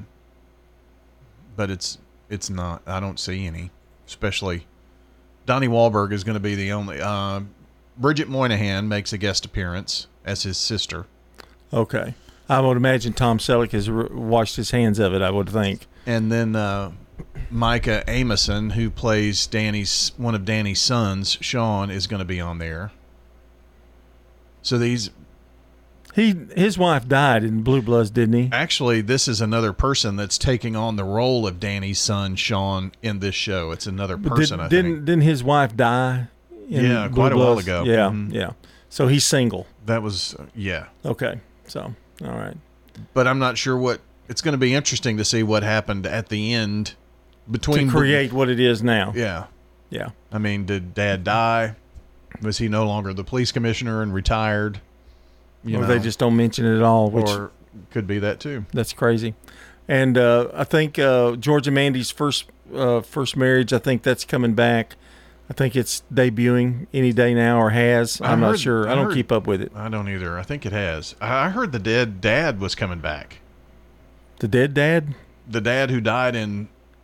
it's not. I don't see any. Especially Donnie Wahlberg is going to be the only. Bridget Moynihan makes a guest appearance as his sister. Okay. I would imagine Tom Selleck has washed his hands of it, I would think. And then Micah Amison, who plays one of Danny's sons, Sean, is going to be on there. So his wife died in Blue Bloods, didn't he? Actually, this is another person that's taking on the role of Danny's son, Sean, in this show. It's another person, I think. Didn't his wife die in Blue quite a while Bloods? ago. Yeah, Mm-hmm. yeah. So he's single. That was, yeah. Okay, so, all right. But I'm not sure it's going to be interesting to see what happened at the end between. To create what it is now. Yeah. Yeah. I mean, did Dad die? Was he no longer the police commissioner and retired? Or they just don't mention it at all. Which or could be that too. That's crazy. And I think George and Mandy's first marriage, I think that's coming back. I think it's debuting any day now, or has. I'm not sure. I don't keep up with it. I don't either. I think it has. I heard the dead dad was coming back. The dead dad? The dad who died in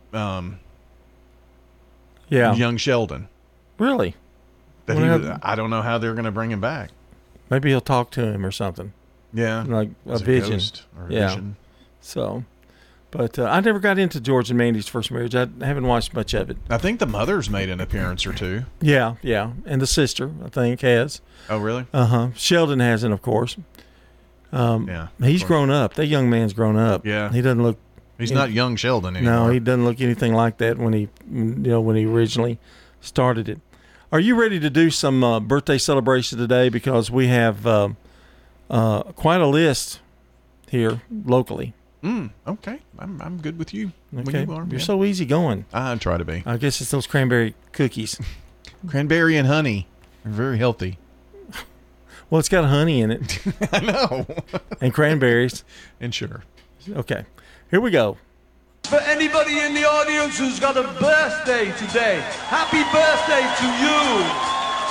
Yeah. Young Sheldon. Really? I don't know how they're going to bring him back. Maybe he'll talk to him or something. Yeah. Like a As vision. ghost or a vision. So, but I never got into George and Mandy's first marriage. I haven't watched much of it. I think the mother's made an appearance or two. Yeah. And the sister, I think, has. Oh, really? Uh-huh. Sheldon hasn't, of course. Yeah. He's grown up. That young man's grown up. Yeah. He doesn't look. He's not young Sheldon anymore. No, he doesn't look anything like that when he originally started it. Are you ready to do some birthday celebration today? Because we have quite a list here locally. Okay, I'm good with you. Okay, when you are, you're so easy going. I try to be. I guess it's those cranberry cookies. Cranberry and honey are very healthy. Well, it's got honey in it. I know. And cranberries. And sugar. Okay, here we go. For anybody in the audience who's got a birthday today, happy birthday to you.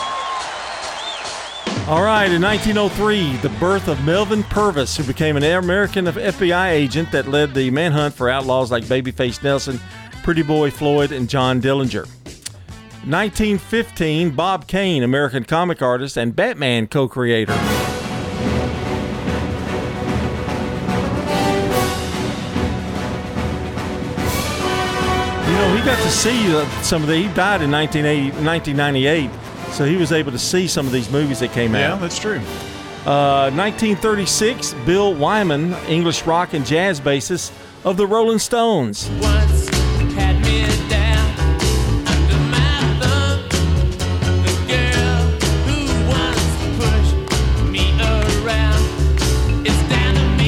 All right, in 1903, the birth of Melvin Purvis, who became an American FBI agent that led the manhunt for outlaws like Babyface Nelson, Pretty Boy Floyd, and John Dillinger. 1915, Bob Kane, American comic artist and Batman co-creator. He got to see some of he died in 1998, so he was able to see some of these movies that came out. Yeah, that's true. 1936, Bill Wyman, English rock and jazz bassist of the Rolling Stones. Once had me down under my thumb. The girl who once pushed me around is down to me.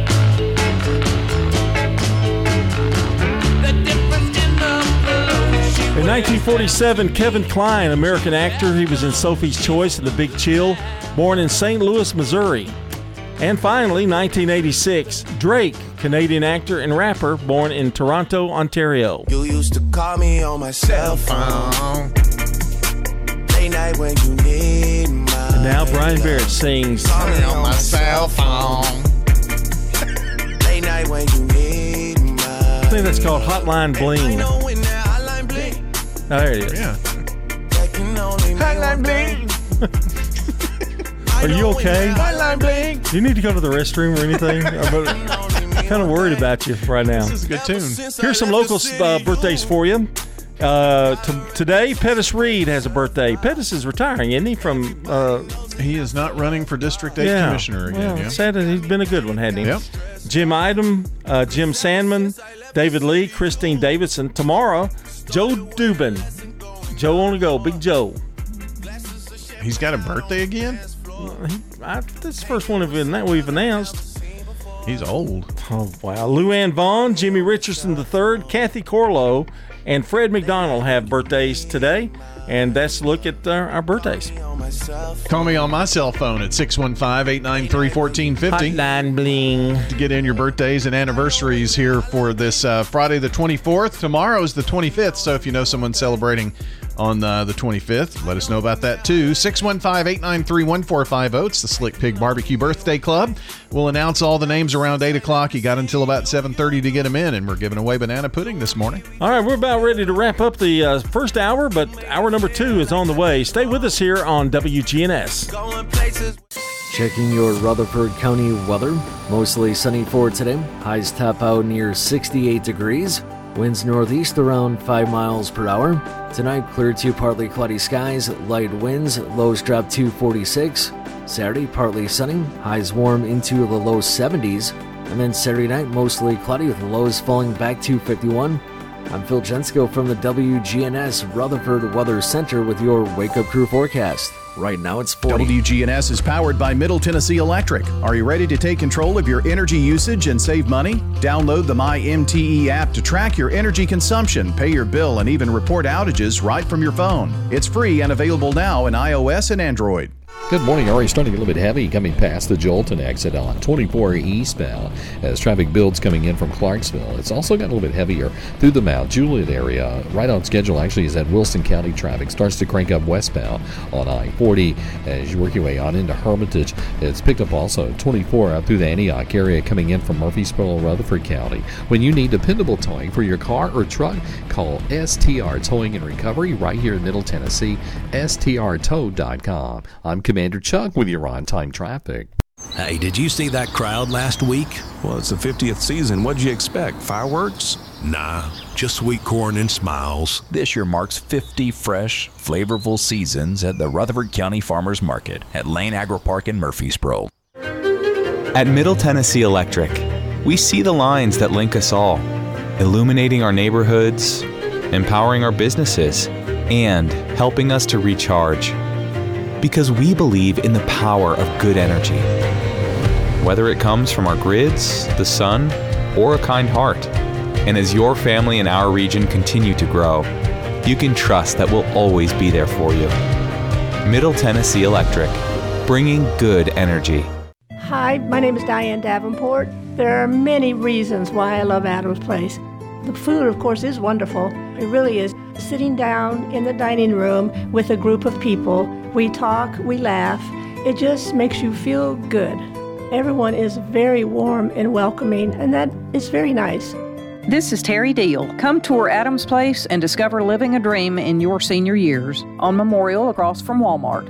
The difference in the clothes she In 1947, Kevin Kline, American actor, he was in Sophie's Choice and The Big Chill, born in St. Louis, Missouri. And finally, 1986, Drake, Canadian actor and rapper, born in Toronto, Ontario. You used to call me on my cell phone. Late night when you need my And now Brian Barrett sings. Call me on my cell phone. Late night when you need my I think that's called Hotline Bling. Oh, there it is. Yeah. Hotline Bling. Are you okay? Hotline Bling. Do you need to go to the restroom or anything? I'm kind of worried about you right now. This is a good tune. Here's some local birthdays for you. Today, Pettis Reed has a birthday. Pettis is retiring, isn't he? He is not running for District 8 Commissioner again. Well, Yeah. sad that he's been a good one, hadn't he? Yep. Jim Idem, Jim Sandman, David Lee, Christine Davidson. Tomorrow, Joe Dubin. Joe on the go, Big Joe. He's got a birthday again? That's the first one we've announced. He's old. Oh, wow. Luann Vaughn, Jimmy Richardson III, Kathy Corlow, and Fred McDonald have birthdays today. And that's a look at our birthdays. Call me on my cell phone at 615-893-1450. Hotline Bling. To get in your birthdays and anniversaries here for this Friday the 24th. Tomorrow is the 25th, so if you know someone celebrating on the 25th, let us know about that too. 615-893-1450. It's the Slick Pig Barbecue Birthday Club. We'll announce all the names around 8 o'clock. You got until about 7:30 to get them in, and we're giving away banana pudding this morning. All right, we're about ready to wrap up the first hour, but hour number 2 is on the way. Stay with us here on WGNS. Checking your Rutherford County weather. Mostly sunny for today. Highs top out near 68 degrees. Winds northeast around 5 miles per hour. Tonight, clear to partly cloudy skies, light winds, lows drop to 46. Saturday, partly sunny, highs warm into the low 70s. And then Saturday night, mostly cloudy with lows falling back to 51. I'm Phil Jensko from the WGNS Rutherford Weather Center with your Wake Up Crew forecast. Right now it's 40. WGNS is powered by Middle Tennessee Electric. Are you ready to take control of your energy usage and save money? Download the MyMTE app to track your energy consumption, pay your bill, and even report outages right from your phone. It's free and available now in iOS and Android. Good morning. Already starting a little bit heavy coming past the Jolton exit on 24 eastbound as traffic builds coming in from Clarksville. It's also got a little bit heavier through the Mount Juliet area. Right on schedule actually is that Wilson County traffic starts to crank up westbound on I-40 as you work your way on into Hermitage. It's picked up also 24 out through the Antioch area coming in from Murfreesboro, Rutherford County. When you need dependable towing for your car or truck, call STR Towing and Recovery right here in Middle Tennessee, strtow.com. I'm Commander Chuck with your on-time traffic. Hey, did you see that crowd last week? Well, it's the 50th season. What'd you expect? Fireworks? Nah, just sweet corn and smiles. This year marks 50 fresh, flavorful seasons at the Rutherford County Farmers Market at Lane Agri Park in Murfreesboro. At Middle Tennessee Electric, we see the lines that link us all, illuminating our neighborhoods, empowering our businesses, and helping us to recharge. Because we believe in the power of good energy. Whether it comes from our grids, the sun, or a kind heart. And as your family and our region continue to grow, you can trust that we'll always be there for you. Middle Tennessee Electric, bringing good energy. Hi, my name is Diane Davenport. There are many reasons why I love Adams Place. The food, of course, is wonderful. It really is. Sitting down in the dining room with a group of people, we talk, we laugh. It just makes you feel good. Everyone is very warm and welcoming, and that is very nice. This is Terry Deal. Come tour Adams Place and discover living a dream in your senior years on Memorial across from Walmart.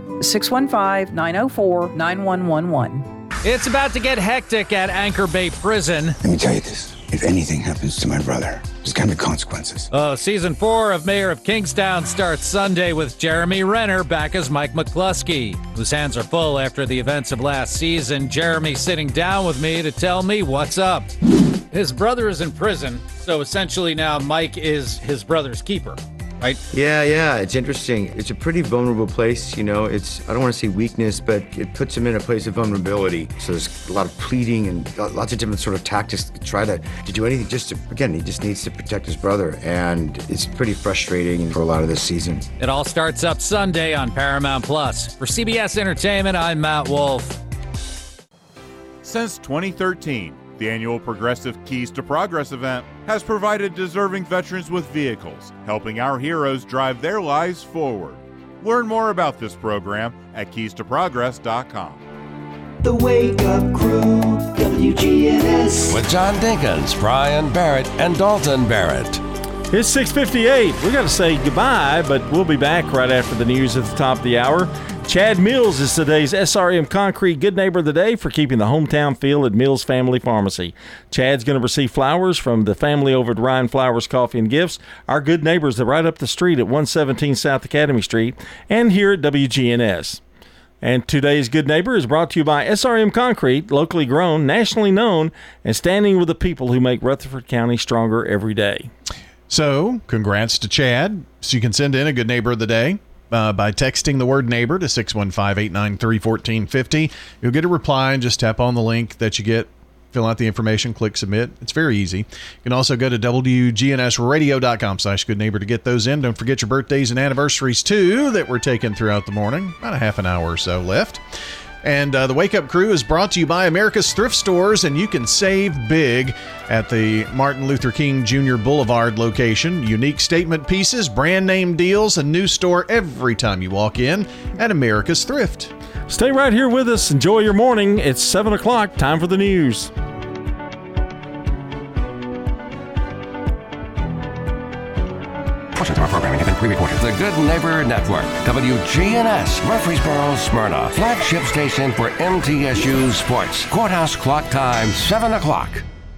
615-904-9111. It's about to get hectic at Anchor Bay Prison. Let me tell you this. If anything happens to my brother, there's going to be consequences. Season 4 of Mayor of Kingstown starts Sunday with Jeremy Renner back as Mike McCluskey, whose hands are full after the events of last season. Jeremy sitting down with me to tell me what's up. His brother is in prison, so essentially now Mike is his brother's keeper, right? Yeah, it's interesting. It's a pretty vulnerable place, I don't want to say weakness, but it puts him in a place of vulnerability. So there's a lot of pleading and lots of different sort of tactics to try to do anything he just needs to protect his brother. And it's pretty frustrating for a lot of this season. It all starts up Sunday on Paramount Plus. For CBS Entertainment, I'm Matt Wolf. Since 2013, the annual Progressive Keys to Progress event has provided deserving veterans with vehicles, helping our heroes drive their lives forward. Learn more about this program at keystoprogress.com. The Wake Up Crew, WGNS. With John Dinkins, Brian Barrett, and Dalton Barrett. It's 6:58. We got to say goodbye, but we'll be back right after the news at the top of the hour. Chad Mills is today's SRM Concrete Good Neighbor of the Day for keeping the hometown feel at Mills Family Pharmacy. Chad's going to receive flowers from the family over at Ryan Flowers Coffee and Gifts, our good neighbors that right up the street at 117 South Academy Street, and here at WGNS. And today's Good Neighbor is brought to you by SRM Concrete, locally grown, nationally known, and standing with the people who make Rutherford County stronger every day. So, congrats to Chad. So you can send in a Good Neighbor of the Day by texting the word neighbor to 615-893-1450. You'll get a reply and just tap on the link that you get, fill out the information, click submit. It's very easy. You can also go to WGNSradio.com/Good Neighbor to get those in. Don't forget your birthdays and anniversaries, too, that we're taking throughout the morning. About a half an hour or so left. And the Wake Up Crew is brought to you by America's Thrift Stores, and you can save big at the Martin Luther King Jr. Boulevard location. Unique statement pieces, brand name deals, a new store every time you walk in at America's Thrift. Stay right here with us. Enjoy your morning. It's 7 o'clock. Time for the news. Portions of our programming have been pre-recorded. The Good Neighbor Network, WGNS, Murfreesboro, Smyrna, flagship station for MTSU Sports. Courthouse clock time, 7 o'clock.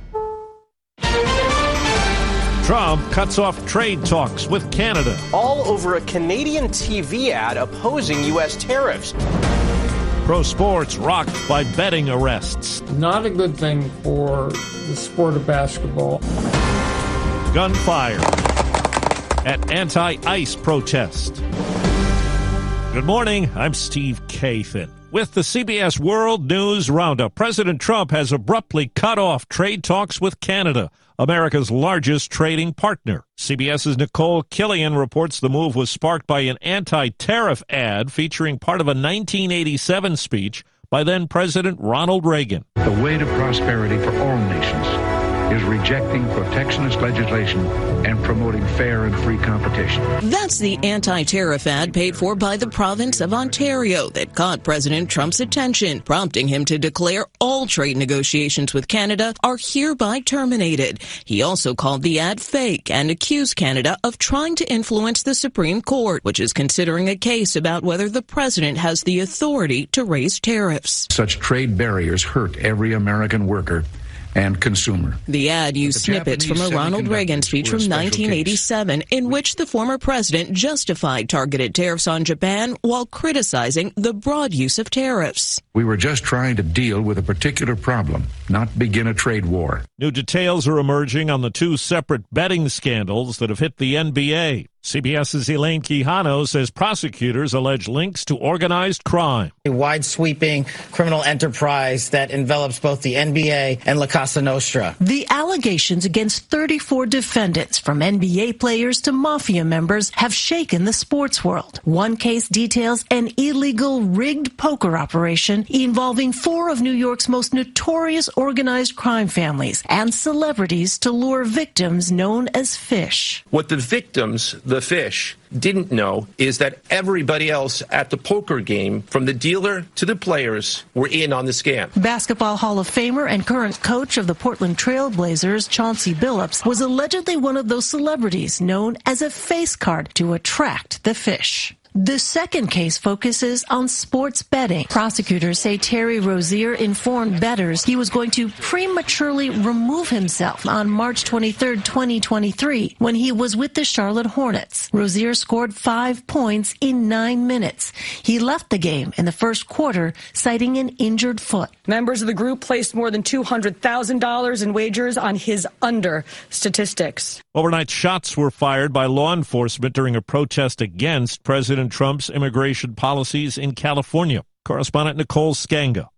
Trump cuts off trade talks with Canada. All over a Canadian TV ad opposing U.S. tariffs. Pro sports rocked by betting arrests. Not a good thing for the sport of basketball. Gunfire at anti-ICE protest. Good morning, I'm Steve Kathan. With the CBS World News Roundup, President Trump has abruptly cut off trade talks with Canada, America's largest trading partner. CBS's Nicole Killian reports the move was sparked by an anti-tariff ad featuring part of a 1987 speech by then-President Ronald Reagan. The way to prosperity for all nations is rejecting protectionist legislation and promoting fair and free competition. That's the anti-tariff ad paid for by the province of Ontario that caught President Trump's attention, prompting him to declare all trade negotiations with Canada are hereby terminated. He also called the ad fake and accused Canada of trying to influence the Supreme Court, which is considering a case about whether the president has the authority to raise tariffs. Such trade barriers hurt every American worker and consumer. The ad used snippets from a Ronald Reagan speech from 1987 in which the former president justified targeted tariffs on Japan while criticizing the broad use of tariffs. We were just trying to deal with a particular problem, not begin a trade war. New details are emerging on the two separate betting scandals that have hit the NBA. CBS's Elaine Quijano says prosecutors allege links to organized crime. A wide-sweeping criminal enterprise that envelops both the NBA and La Casa Nostra. The allegations against 34 defendants, from NBA players to mafia members, have shaken the sports world. One case details an illegal rigged poker operation involving 4 of New York's most notorious organized crime families and celebrities to lure victims known as fish. What the victims, the fish, didn't know is that everybody else at the poker game, from the dealer to the players, were in on the scam. Basketball Hall of Famer and current coach of the Portland Trail Blazers, Chauncey Billups, was allegedly one of those celebrities known as a face card to attract the fish. The second case focuses on sports betting. Prosecutors say Terry Rozier informed bettors he was going to prematurely remove himself on March 23, 2023, when he was with the Charlotte Hornets. Rozier scored 5 points in 9 minutes. He left the game in the first quarter, citing an injured foot. Members of the group placed more than $200,000 in wagers on his under statistics. Overnight shots were fired by law enforcement during a protest against President Trump's immigration policies in California. Correspondent Nicole Skanga.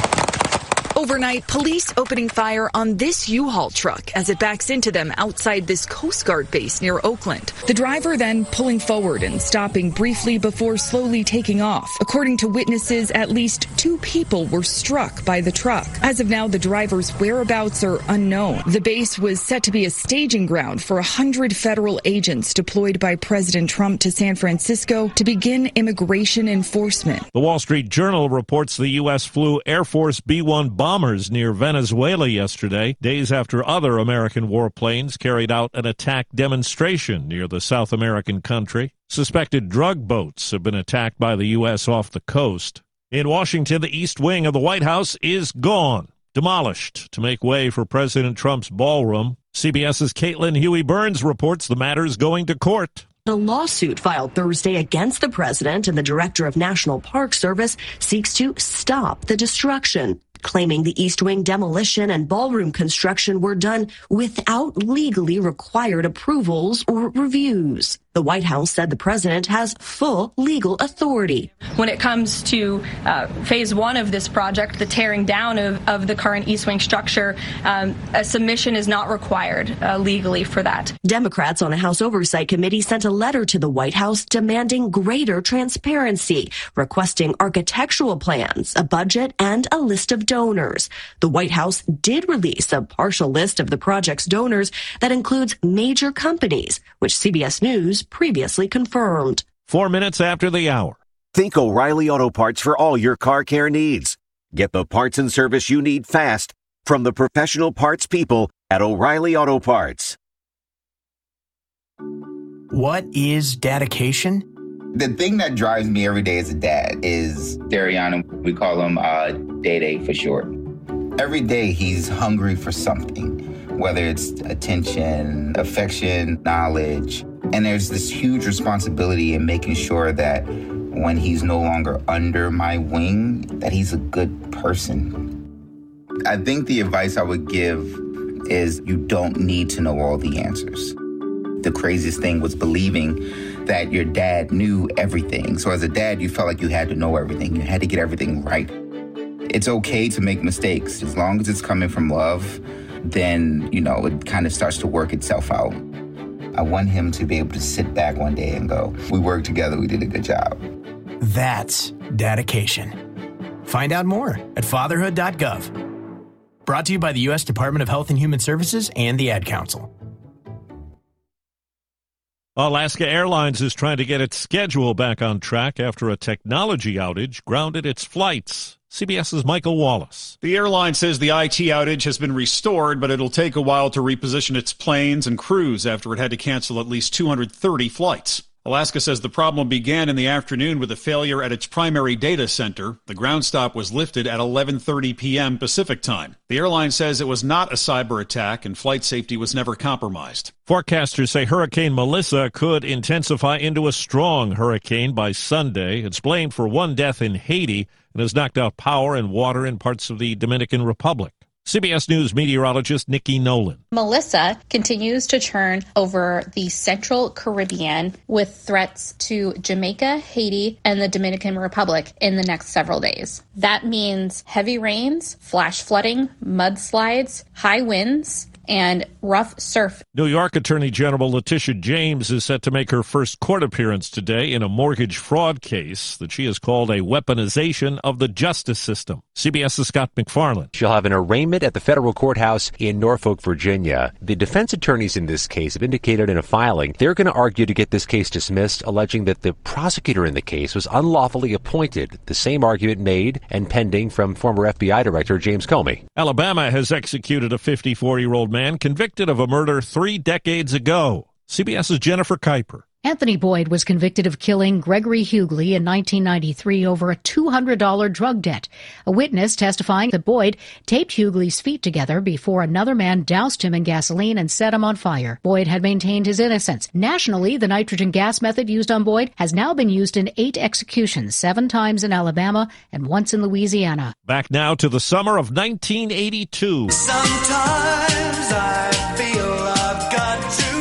Overnight, police opening fire on this U-Haul truck as it backs into them outside this Coast Guard base near Oakland. The driver then pulling forward and stopping briefly before slowly taking off. According to witnesses, at least 2 people were struck by the truck. As of now, the driver's whereabouts are unknown. The base was set to be a staging ground for 100 federal agents deployed by President Trump to San Francisco to begin immigration enforcement. The Wall Street Journal reports the U.S. flew Air Force B-1 bombers near Venezuela yesterday, days after other American warplanes carried out an attack demonstration near the South American country. Suspected drug boats have been attacked by the U.S. off the coast. In Washington, the East Wing of the White House is gone, demolished to make way for President Trump's ballroom. CBS's Caitlin Huey-Burns reports the matter's going to court. A lawsuit filed Thursday against the president and the director of National Park Service seeks to stop the destruction, claiming the East Wing demolition and ballroom construction were done without legally required approvals or reviews. The White House said the president has full legal authority. When it comes to phase 1 of this project, the tearing down of the current East Wing structure, a submission is not required legally for that. Democrats on a House Oversight Committee sent a letter to the White House demanding greater transparency, requesting architectural plans, a budget, and a list of donors. The White House did release a partial list of the project's donors that includes major companies, which CBS News previously confirmed. 4 minutes after the hour. Think O'Reilly Auto Parts for all your car care needs. Get the parts and service you need fast from the professional parts people at O'Reilly Auto Parts. What is dedication? The thing that drives me every day as a dad is Darian. We call him Day-Day for short. Every day he's hungry for something, whether it's attention, affection, knowledge. And there's this huge responsibility in making sure that when he's no longer under my wing, that he's a good person. I think the advice I would give is you don't need to know all the answers. The craziest thing was believing that your dad knew everything. So as a dad, you felt like you had to know everything. You had to get everything right. It's okay to make mistakes. As long as it's coming from love, then, it kind of starts to work itself out. I want him to be able to sit back one day and go, we worked together, we did a good job. That's dedication. Find out more at fatherhood.gov. Brought to you by the U.S. Department of Health and Human Services and the Ad Council. Alaska Airlines is trying to get its schedule back on track after a technology outage grounded its flights. CBS's Michael Wallace. The airline says the IT outage has been restored, but it'll take a while to reposition its planes and crews after it had to cancel at least 230 flights. Alaska says the problem began in the afternoon with a failure at its primary data center. The ground stop was lifted at 11:30 p.m. Pacific time. The airline says it was not a cyber attack and flight safety was never compromised. Forecasters say Hurricane Melissa could intensify into a strong hurricane by Sunday. It's blamed for one death in Haiti and has knocked out power and water in parts of the Dominican Republic. CBS News meteorologist Nikki Nolan. Melissa continues to turn over the Central Caribbean with threats to Jamaica, Haiti, and the Dominican Republic in the next several days. That means heavy rains, flash flooding, mudslides, high winds, and rough surf. New York Attorney General Letitia James is set to make her first court appearance today in a mortgage fraud case that she has called a weaponization of the justice system. CBS's Scott McFarland. She'll have an arraignment at the federal courthouse in Norfolk, Virginia. The defense attorneys in this case have indicated in a filing they're going to argue to get this case dismissed, alleging that the prosecutor in the case was unlawfully appointed, the same argument made and pending from former FBI Director James Comey. Alabama has executed a 54-year-old man convicted of a murder 3 decades ago. CBS's Jennifer Kuiper. Anthony Boyd was convicted of killing Gregory Hughley in 1993 over a $200 drug debt. A witness testifying that Boyd taped Hughley's feet together before another man doused him in gasoline and set him on fire. Boyd had maintained his innocence. Nationally, the nitrogen gas method used on Boyd has now been used in 8 executions, 7 times in Alabama and once in Louisiana. Back now to the summer of 1982. Sometimes I feel I've got to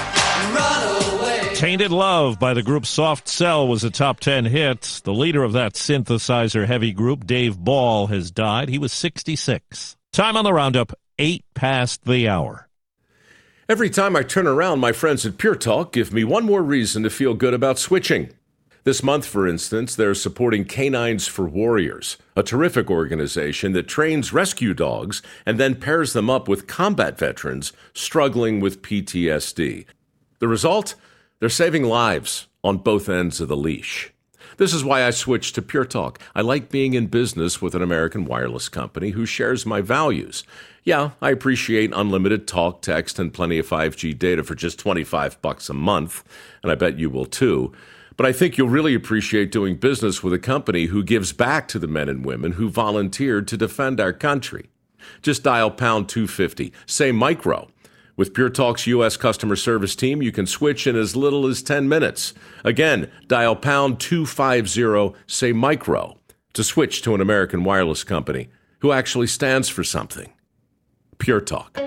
run away. Tainted Love by the group Soft Cell was a top 10 hit. The leader of that synthesizer-heavy group, Dave Ball, has died. He was 66. Time on the roundup, 8 past the hour. Every time I turn around, my friends at Pure Talk give me one more reason to feel good about switching. This month, for instance, they're supporting Canines for Warriors, a terrific organization that trains rescue dogs and then pairs them up with combat veterans struggling with PTSD. The result? They're saving lives on both ends of the leash. This is why I switched to Pure Talk. I like being in business with an American wireless company who shares my values. Yeah, I appreciate unlimited talk, text, and plenty of 5G data for just $25 a month, and I bet you will too. But I think you'll really appreciate doing business with a company who gives back to the men and women who volunteered to defend our country. Just dial pound 250, say micro. With Pure Talk's U.S. customer service team, you can switch in as little as 10 minutes. Again, dial pound 250, say micro, to switch to an American wireless company who actually stands for something. Pure Talk.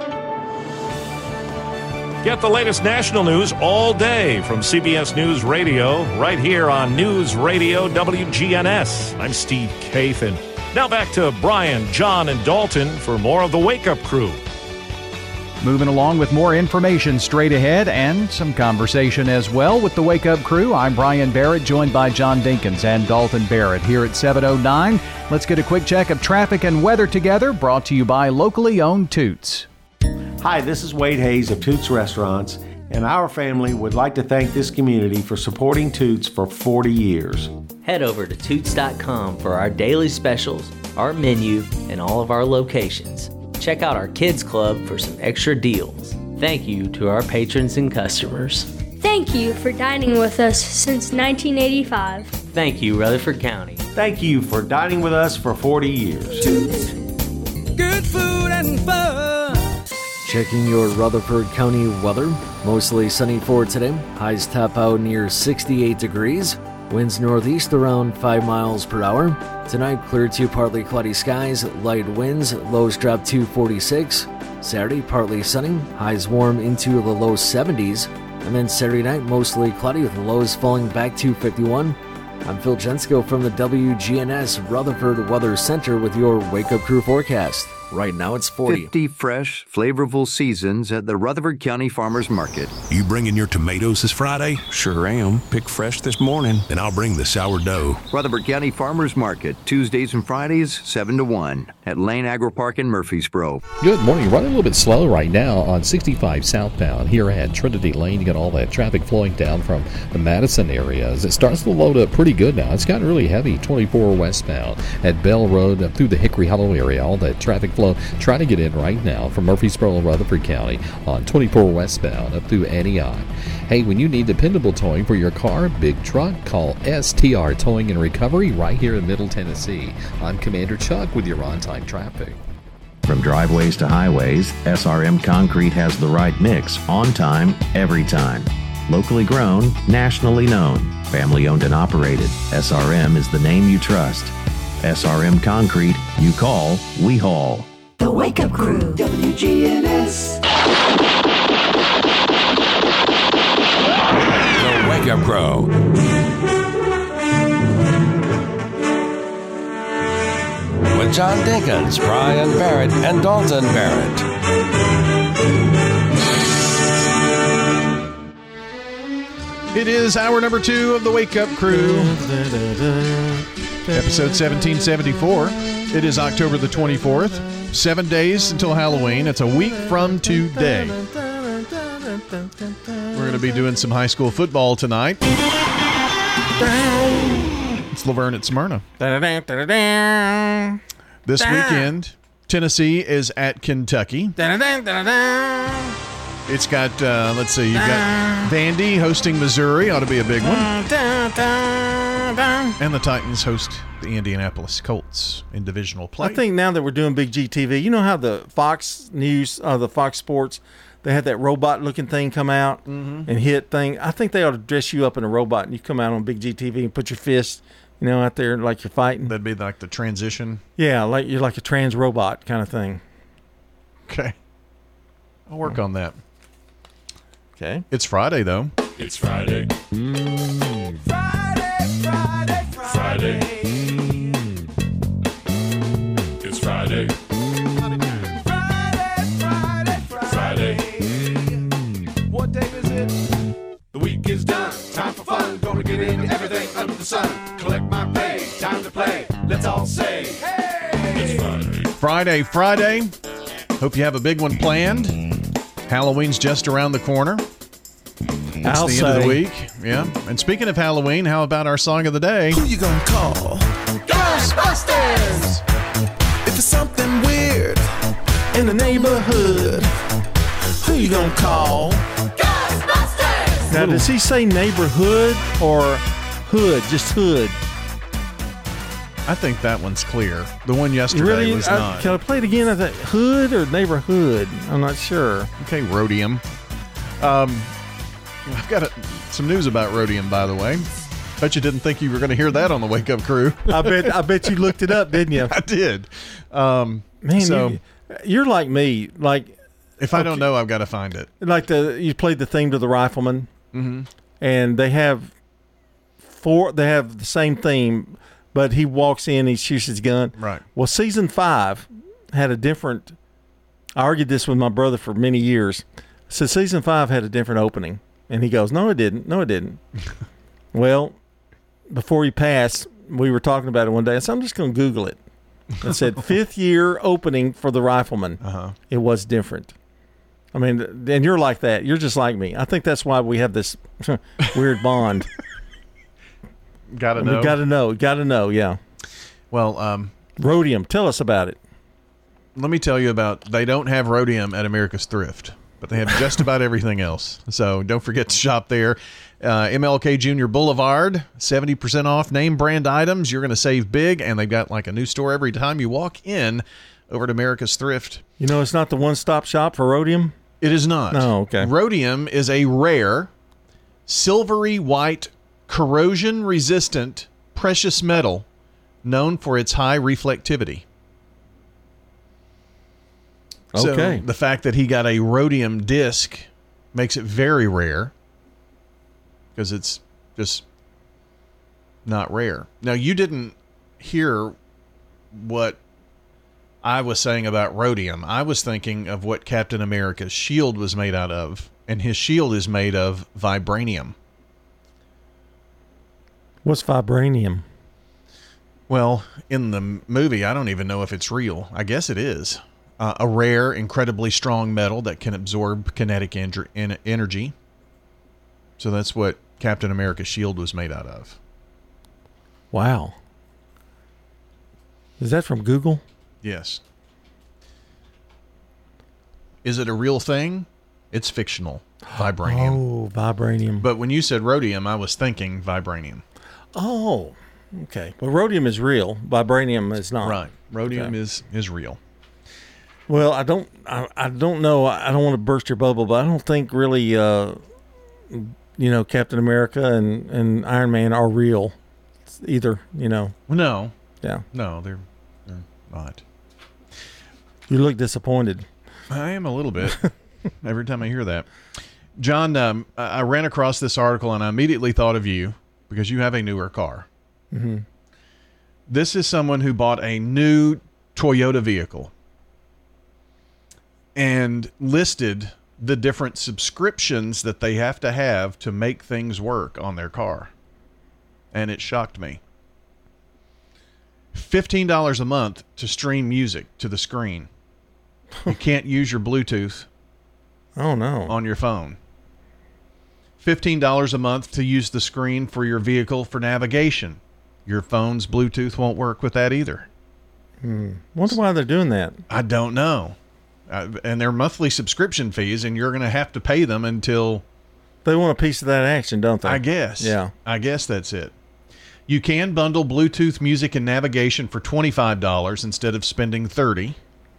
Get the latest national news all day from CBS News Radio, right here on News Radio WGNS. I'm Steve Kathan. Now back to Brian, John, and Dalton for more of the Wake Up Crew. Moving along with more information straight ahead and some conversation as well with the Wake Up Crew. I'm Brian Barrett, joined by John Dinkins and Dalton Barrett here at 7:09. Let's get a quick check of traffic and weather together, brought to you by locally owned Toots. Hi, this is Wade Hayes of Toots Restaurants, and our family would like to thank this community for supporting Toots for 40 years. Head over to Toots.com for our daily specials, our menu, and all of our locations. Check out our Kids Club for some extra deals. Thank you to our patrons and customers. Thank you for dining with us since 1985. Thank you, Rutherford County. Thank you for dining with us for 40 years. Toots. Good food and fun. Checking your Rutherford County weather. Mostly sunny for today. Highs top out near 68 degrees. Winds northeast around 5 miles per hour. Tonight, clear to partly cloudy skies, light winds, lows drop to 46. Saturday, partly sunny, highs warm into the low 70s. And then Saturday night, mostly cloudy with lows falling back to 51. I'm Phil Jensko from the WGNS Rutherford Weather Center with your Wake Up Crew forecast. Right now it's 40. 50 fresh, flavorful seasons at the Rutherford County Farmers Market. You bringing your tomatoes this Friday? Sure am. Pick fresh this morning. Then I'll bring the sourdough. Rutherford County Farmers Market, Tuesdays and Fridays, 7 to 1 at Lane Agri Park in Murfreesboro. Good morning. Running a little bit slow right now on 65 southbound here at Trinity Lane. You got all that traffic flowing down from the Madison areas. It starts to load up pretty good now. It's gotten really heavy 24 westbound at Bell Road up through the Hickory Hollow area. All that traffic flow trying to get in right now from Murfreesboro and Rutherford County on 24 westbound up through Antioch. Hey, when you need dependable towing for your car, big truck, call STR Towing and Recovery right here in Middle Tennessee. I'm Commander Chuck with your on-time traffic. From driveways to highways, SRM Concrete has the right mix, on time, every time. Locally grown, nationally known, family owned and operated. SRM is the name you trust. SRM Concrete, you call, we haul. The Wake Up Crew, WGNS. The Wake Up Crew. With John Dinkins, Brian Barrett, and Dalton Barrett. It is hour number 2 of the Wake Up Crew. Episode 1774. It is October the 24th. 7 days until Halloween. It's a week from today. We're going to be doing some high school football tonight. It's Laverne at Smyrna. This weekend, Tennessee is at Kentucky. It's got, let's see, you've got Vandy hosting Missouri. Ought to be a big one. And the Titans host the Indianapolis Colts in divisional play. I think now that we're doing Big GTV, you know how the Fox News, the Fox Sports, they had that robot-looking thing come out and hit thing. I think they ought to dress you up in a robot and you come out on Big GTV and put your fist, out there like you're fighting. That'd be like the transition. Yeah, like you're like a trans robot kind of thing. Okay. I'll work on that. Okay. It's Friday, though. It's Friday. Friday. It's Friday. Friday. What day is it? The week is done. Time for fun. Gonna get into everything under the sun. Collect my pay. Time to play. Let's all say, hey! It's Friday. Friday. Hope you have a big one planned. Halloween's just around the corner. It's the end of the week. Yeah. And speaking of Halloween, how about our song of the day? Who you gonna call? Ghostbusters! If it's something weird in the neighborhood, who you gonna call? Ghostbusters! Now, does he say neighborhood or hood? Just hood? I think that one's clear. The one yesterday was not. Can I play it again? I thought hood or neighborhood? I'm not sure. Okay, Rhodium. I've got some news about Rhodium, by the way. Bet you didn't think you were going to hear that on the Wake Up Crew. I bet you looked it up, didn't you? I did. Man, so you're like me. Like, if I don't know, I've got to find it. Like you played the theme to the Rifleman, and they have the same theme, but he walks in, he shoots his gun. Right. Well, season 5 had a different. I argued this with my brother for many years. So season 5 had a different opening. And he goes, no, it didn't. No, it didn't. Well, before he passed, we were talking about it one day. I said, I'm just going to Google it. It said 5th year opening for the Rifleman. It was different. I mean, and you're like that. You're just like me. I think that's why we have this weird bond. Gotta know. Gotta know, yeah. Well, Rhodium, tell us about it. Let me tell you they don't have Rhodium at America's Thrift, but they have just about everything else. So don't forget to shop there. MLK Jr. Boulevard, 70% off name brand items. You're going to save big, and they've got like a new store every time you walk in over at America's Thrift. You know, it's not the one-stop shop for Rhodium? It is not. No, okay. Rhodium is a rare, silvery white, corrosion-resistant precious metal known for its high reflectivity. Okay. So the fact that he got a rhodium disc makes it very rare. because it's just not rare. Now, you didn't hear what I was saying about rhodium. I was thinking of what Captain America's shield was made out of, and his shield is made of vibranium. What's vibranium? Well, in the movie, I don't even know if it's real. I guess it is. A rare, incredibly strong metal that can absorb kinetic energy. So that's what Captain America's shield was made out of. Wow. Is that from Google? Yes. Is it a real thing? It's fictional. Vibranium. Oh, vibranium. But when you said rhodium, I was thinking vibranium. Oh, okay. Well, rhodium is real. Vibranium is not. Right. Rhodium is real. Well, I don't know. I don't want to burst your bubble, but I don't think really, Captain America and Iron Man are real either, No. Yeah. No, they're not. You look disappointed. I am a little bit every time I hear that. John, I ran across this article and I immediately thought of you because you have a newer car. Mm-hmm. This is someone who bought a new Toyota vehicle and listed the different subscriptions that they have to make things work on their car. And it shocked me. $15 a month to stream music to the screen. You can't use your Bluetooth. Oh, no. On your phone. $15 a month to use the screen for your vehicle for navigation. Your phone's Bluetooth won't work with that either. Wonder why they're doing that. I don't know. And they're monthly subscription fees, and you're going to have to pay them until... They want a piece of that action, don't they? I guess. Yeah. I guess that's it. You can bundle Bluetooth music and navigation for $25 instead of spending $30.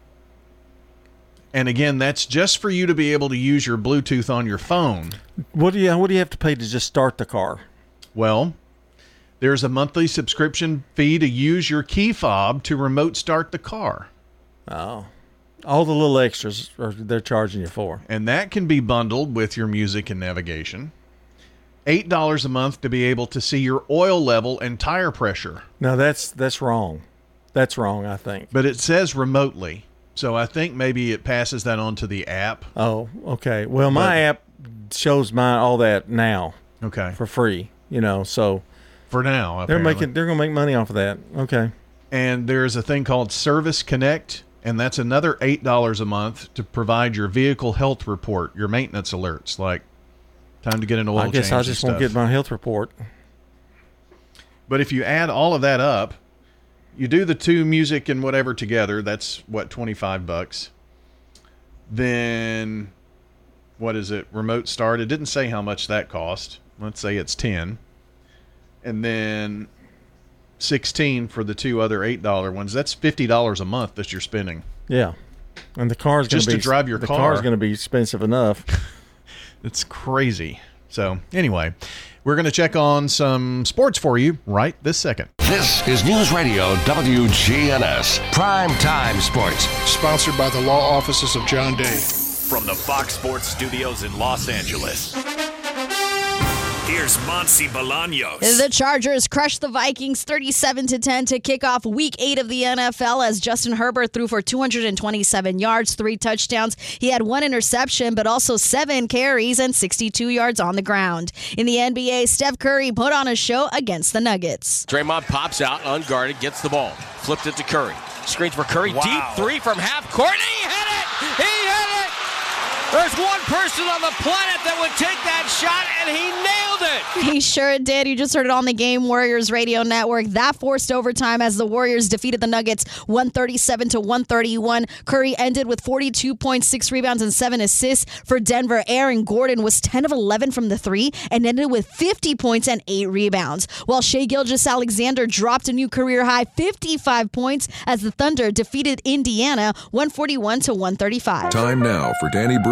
And again, that's just for you to be able to use your Bluetooth on your phone. What do you have to pay to just start the car? Well, there's a monthly subscription fee to use your key fob to remote start the car. Oh. All the little extras they're charging you for. And that can be bundled with your music and navigation. $8 a month to be able to see your oil level and tire pressure. No, that's wrong. That's wrong, I think. But it says remotely. So I think maybe it passes that on to the app. Oh, okay. Well, my app shows all that now. Okay. For free, so for now, they're going to make money off of that. Okay. And there's a thing called Service Connect, and that's another $8 a month to provide your vehicle health report, your maintenance alerts, like time to get an oil change. I guess I just won't get my health report. But if you add all of that up, you do the two music and whatever together, that's what, $25. Then what is it? Remote start. It didn't say how much that cost. Let's say it's $10. And then $16 for the two other $8 ones. That's $50 a month that you're spending. Yeah. And the car's going to drive your car. The car's going to be expensive enough. It's crazy. So, anyway, we're going to check on some sports for you right this second. This is News Radio WGNS Prime Time Sports. Sponsored by the law offices of John Day. From the Fox Sports Studios in Los Angeles, here's Monty Bolaños. The Chargers crushed the Vikings 37-10 to kick off Week 8 of the NFL as Justin Herbert threw for 227 yards, 3 touchdowns. He had 1 interception, but also 7 carries and 62 yards on the ground. In the NBA, Steph Curry put on a show against the Nuggets. Draymond pops out unguarded, gets the ball, flipped it to Curry. Screens for Curry, deep 3 from half court, and he hit it! He hit it! There's one person on the planet that would take that shot, and he nailed it. He sure did. You just heard it on the Game Warriors Radio Network. That forced overtime as the Warriors defeated the Nuggets 137-131. Curry ended with 42 points, 6 rebounds, and 7 assists for Denver. Aaron Gordon was 10 of 11 from the 3 and ended with 50 points and 8 rebounds. While Shai Gilgeous-Alexander dropped a new career high 55 points as the Thunder defeated Indiana 141-135. Time now for Danny Brewer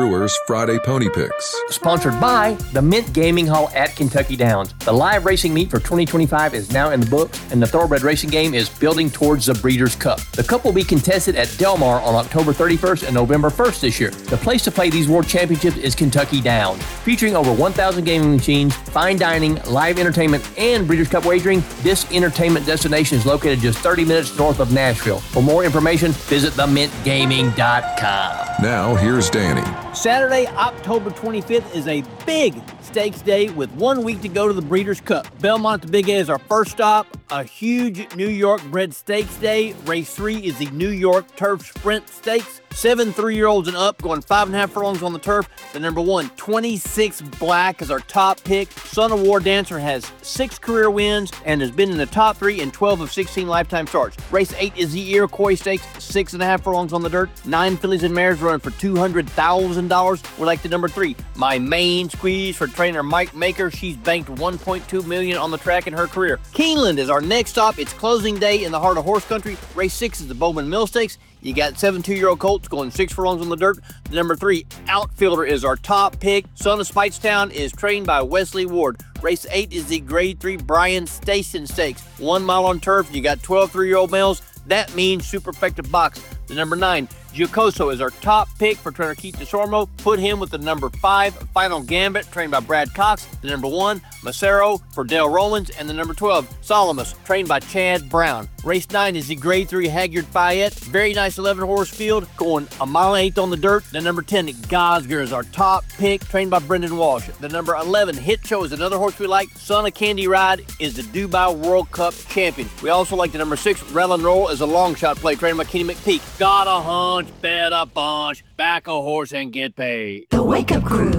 Brewers Friday Pony Picks. Sponsored by the Mint Gaming Hall at Kentucky Downs. The live racing meet for 2025 is now in the books, and the Thoroughbred Racing game is building towards the Breeders' Cup. The Cup will be contested at Del Mar on October 31st and November 1st this year. The place to play these World Championships is Kentucky Downs. Featuring over 1,000 gaming machines, fine dining, live entertainment, and Breeders' Cup wagering, this entertainment destination is located just 30 minutes north of Nashville. For more information, visit themintgaming.com. Now, here's Danny. Saturday, October 25th is a big stakes day with 1 week to go to the Breeders' Cup. Belmont to Big A is our first stop. A huge New York bred stakes day. Race 3 is the New York Turf Sprint Stakes. 7 3-year-olds and up going 5.5 furlongs on the turf. The number 1, 26 Black is our top pick. Son of War Dancer has 6 career wins and has been in the top 3 in 12 of 16 lifetime starts. Race 8 is the Iroquois Stakes, 6.5 furlongs on the dirt. 9 fillies and mares running for $200,000. We like the number 3, My Main Squeeze for trainer Mike Maker. She's banked $1.2 million on the track in her career. Keeneland is our next stop. It's closing day in the heart of horse country. Race 6 is the Bowman Mill Stakes. You got 7 2-year-old colts going 6 furlongs on the dirt. The number 3, Outfielder, is our top pick. Son of Spitestown is trained by Wesley Ward. Race 8 is the Grade 3 Brian Station Stakes. 1 mile on turf. You got 12 3-year-old males. That means superfecta box. The number 9, Giocoso, is our top pick for trainer Keith DeSormo. Put him with the number 5, Final Gambit, trained by Brad Cox. The number 1, Macero for Dale Rowlands. And the number 12, Solomus, trained by Chad Brown. Race 9 is the Grade 3 Hagyard Fayette. Very nice 11-horse field, going 1.8 miles on the dirt. The number 10, Gosger, is our top pick, trained by Brendan Walsh. The number 11, Hit Show, is another horse we like. Son of Candy Ride is the Dubai World Cup champion. We also like the number 6, Rellin Roll, is a long shot play, trained by Kenny McPeak. Got a hunch, bet a bunch, back a horse and get paid. The Wake Up Crew,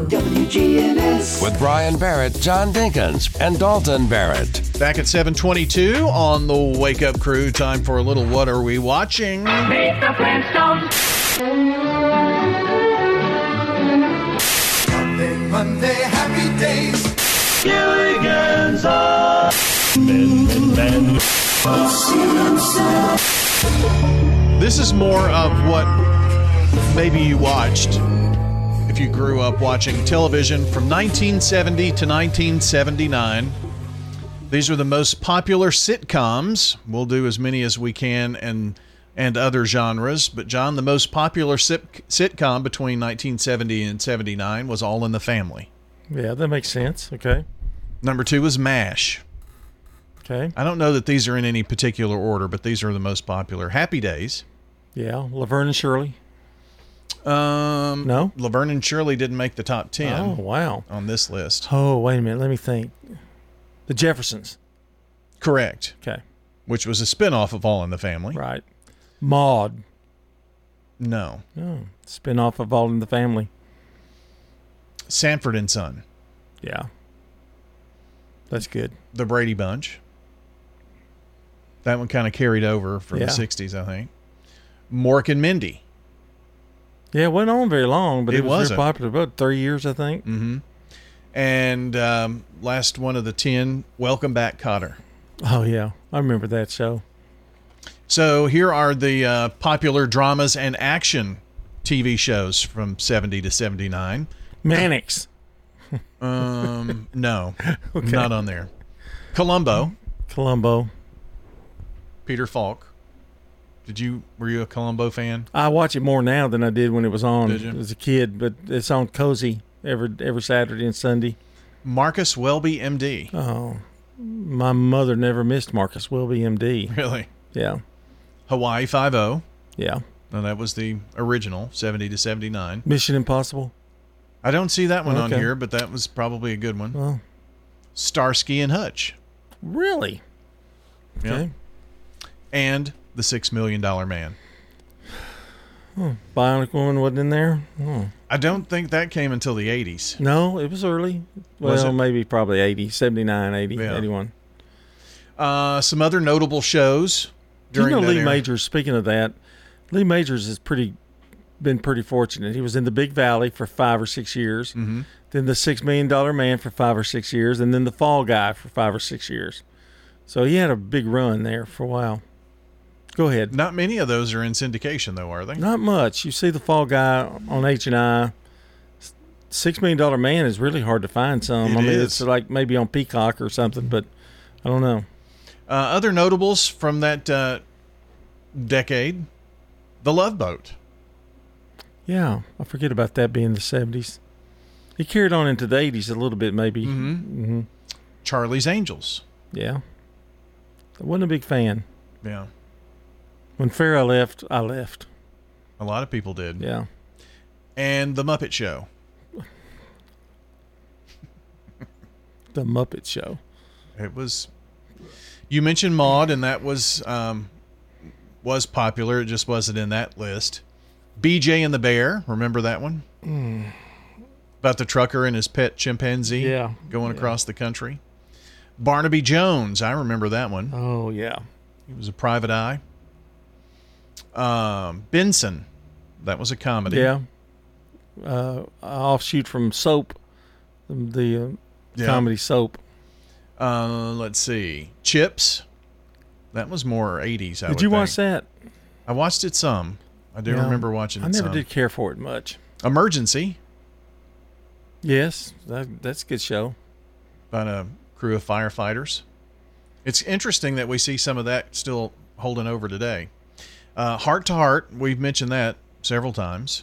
WGNS. With Brian Barrett, John Dinkins, and Dalton Barrett. Back at 7:22 on the Wake Up Crew. Time for a little What Are We Watching? Meet the Flintstones. Monday, happy days. Gilligan's This is more of what maybe you watched if you grew up watching television from 1970 to 1979. These are the most popular sitcoms. We'll do as many as we can and other genres. But, John, the most popular sitcom between 1970 and 79 was All in the Family. Yeah, that makes sense. Okay. Number 2 was MASH. Okay. I don't know that these are in any particular order, but these are the most popular. Happy Days. Yeah, Laverne and Shirley. No. Laverne and Shirley didn't make the top 10. Oh, wow. On this list. Oh, wait a minute. Let me think. The Jeffersons. Correct. Okay. Which was a spinoff of All in the Family. Right. Maude. No. Oh, spinoff of All in the Family. Sanford and Son. Yeah. That's good. The Brady Bunch. That one kind of carried over from the 60s, I think. Mork and Mindy. Yeah, it wasn't on very long, but it was wasn't. very popular. About 3 years, I think. Mm-hmm. And last one of the 10, Welcome Back, Kotter. Oh, yeah. I remember that show. So here are the popular dramas and action TV shows from 70 to 79. Mannix. No. Okay. Not on there. Columbo. Peter Falk. Were you a Columbo fan? I watch it more now than I did when it was on Did you? as a kid, but it's on Cozy every Saturday and Sunday. Marcus Welby, MD. Oh, my mother never missed Marcus Welby, MD. Really? Yeah. Hawaii Five-0. Yeah. No, that was the original, 70 to 79. Mission Impossible. I don't see that one on Okay. here, but that was probably a good one. Well, Starsky and Hutch. really? Yep. Okay. And The $6 Million Man. Bionic Woman wasn't in there? Oh. I don't think that came until the 80s. No, it was early. Was Well, it? maybe probably 80, 79, 80, Yeah. 81. Some other notable shows Do you during know that Lee era. Majors, speaking of that, Lee Majors has been pretty fortunate. He was in the Big Valley for 5 or 6 years, Mhm. then the $6 Million Man for 5 or 6 years, and then the Fall Guy for 5 or 6 years. So he had a big run there for a while. Go ahead. Not many of those are in syndication, though, are they? Not much. You see the Fall Guy on H&I, $6 Million Man is really hard to find some. It is. It's like maybe on Peacock or something, but I don't know. Other notables from that decade, The Love Boat. Yeah, I forget about that being the 70s. It carried on into the 80s a little bit, maybe. Mm-hmm. Charlie's Angels. Yeah. I wasn't a big fan. Yeah. When Farrah left, I left. A lot of people did. Yeah. And The Muppet Show. The Muppet Show. It was. You mentioned Maude, and that was popular. It just wasn't in that list. BJ and the Bear. Remember that one? About the trucker and his pet chimpanzee. Yeah. Going across the country. Barnaby Jones. I remember that one. Oh yeah. He was a private eye. Benson. That was a comedy. Yeah. Offshoot from Soap, the comedy Soap. Let's see. Chips. That was more 80s, Did you watch that? I watched it some. I do remember watching it I never some. did care for it much. Emergency. Yes, that's a good show. About a crew of firefighters. It's interesting that we see some of that still holding over today. Heart to Heart, we've mentioned that several times.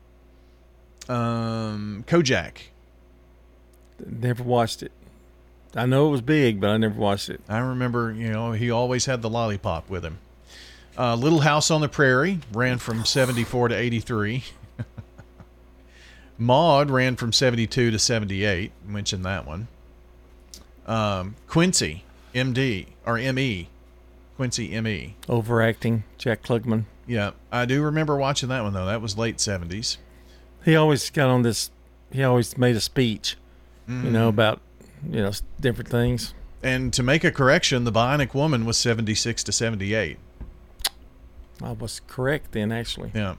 Kojak. Never watched it. I know it was big, but I never watched it. I remember, he always had the lollipop with him. Little House on the Prairie ran from 74 to 83. Maude ran from 72 to 78. Mentioned that one. Quincy, M.D. or M.E. Quincy M.E. Overacting, Jack Klugman. Yeah, I do remember watching that one, though. That was late 70s. He always got on this, he always made a speech, about, different things. And to make a correction, The Bionic Woman was 76 to 78. I was correct then, actually. Yeah.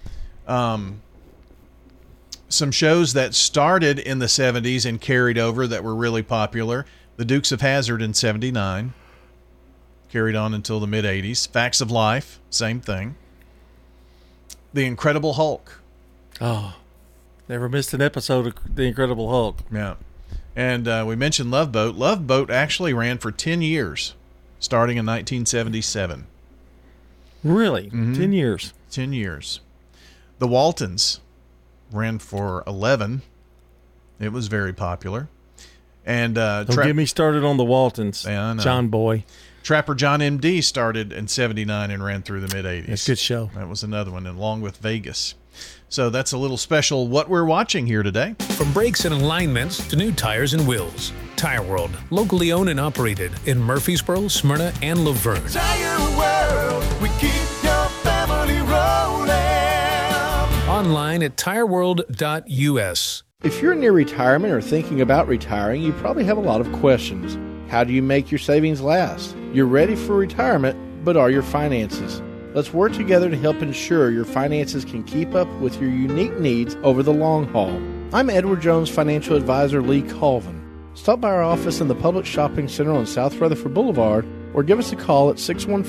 Some shows that started in the 70s and carried over that were really popular. The Dukes of Hazzard in 79. Carried on until the mid-80s. Facts of Life, same thing. The Incredible Hulk. Oh, never missed an episode of The Incredible Hulk. Yeah. And we mentioned Love Boat. Love Boat actually ran for 10 years, starting in 1977. Really? 10 years? 10 years. The Waltons ran for 11. It was very popular. And don't get me started on the Waltons. Yeah, I know. John Boy. Trapper John M.D. started in 79 and ran through the mid-80s. It's a good show. That was another one, along with Vegas. So that's a little special what we're watching here today. From brakes and alignments to new tires and wheels, Tire World, locally owned and operated in Murfreesboro, Smyrna, and Laverne. Tire World, we keep your family rolling. Online at tireworld.us. If you're near retirement or thinking about retiring, you probably have a lot of questions. How do you make your savings last? You're ready for retirement, but are your finances? Let's work together to help ensure your finances can keep up with your unique needs over the long haul. I'm Edward Jones financial advisor Lee Colvin. Stop by our office in the Public Shopping Center on South Rutherford Boulevard or give us a call at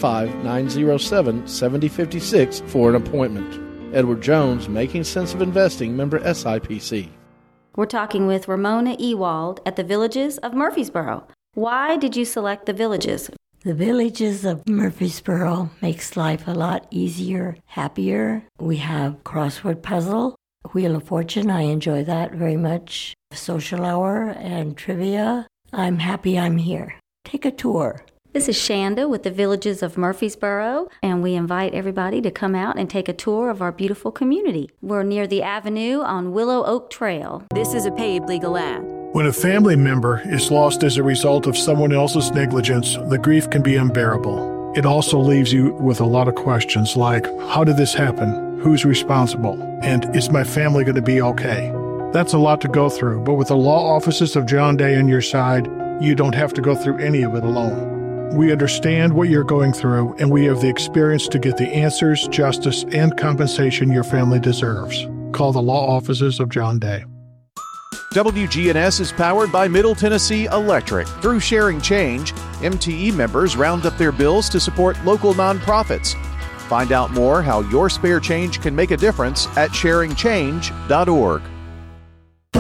615-907-7056 for an appointment. Edward Jones, Making Sense of Investing, member SIPC. We're talking with Ramona Ewald at the Villages of Murfreesboro. Why did you select the Villages? The Villages of Murfreesboro makes life a lot easier, happier. We have crossword puzzle, Wheel of Fortune. I enjoy that very much. Social hour and trivia. I'm happy I'm here. Take a tour. This is Shanda with the Villages of Murfreesboro, and we invite everybody to come out and take a tour of our beautiful community. We're near the Avenue on Willow Oak Trail. This is a paid legal ad. When a family member is lost as a result of someone else's negligence, the grief can be unbearable. It also leaves you with a lot of questions like, how did this happen? Who's responsible? And is my family going to be okay? That's a lot to go through, but with the law offices of John Day on your side, you don't have to go through any of it alone. We understand what you're going through, and we have the experience to get the answers, justice, and compensation your family deserves. Call the law offices of John Day. WGNS is powered by Middle Tennessee Electric. Through Sharing Change, MTE members round up their bills to support local nonprofits. Find out more how your spare change can make a difference at sharingchange.org.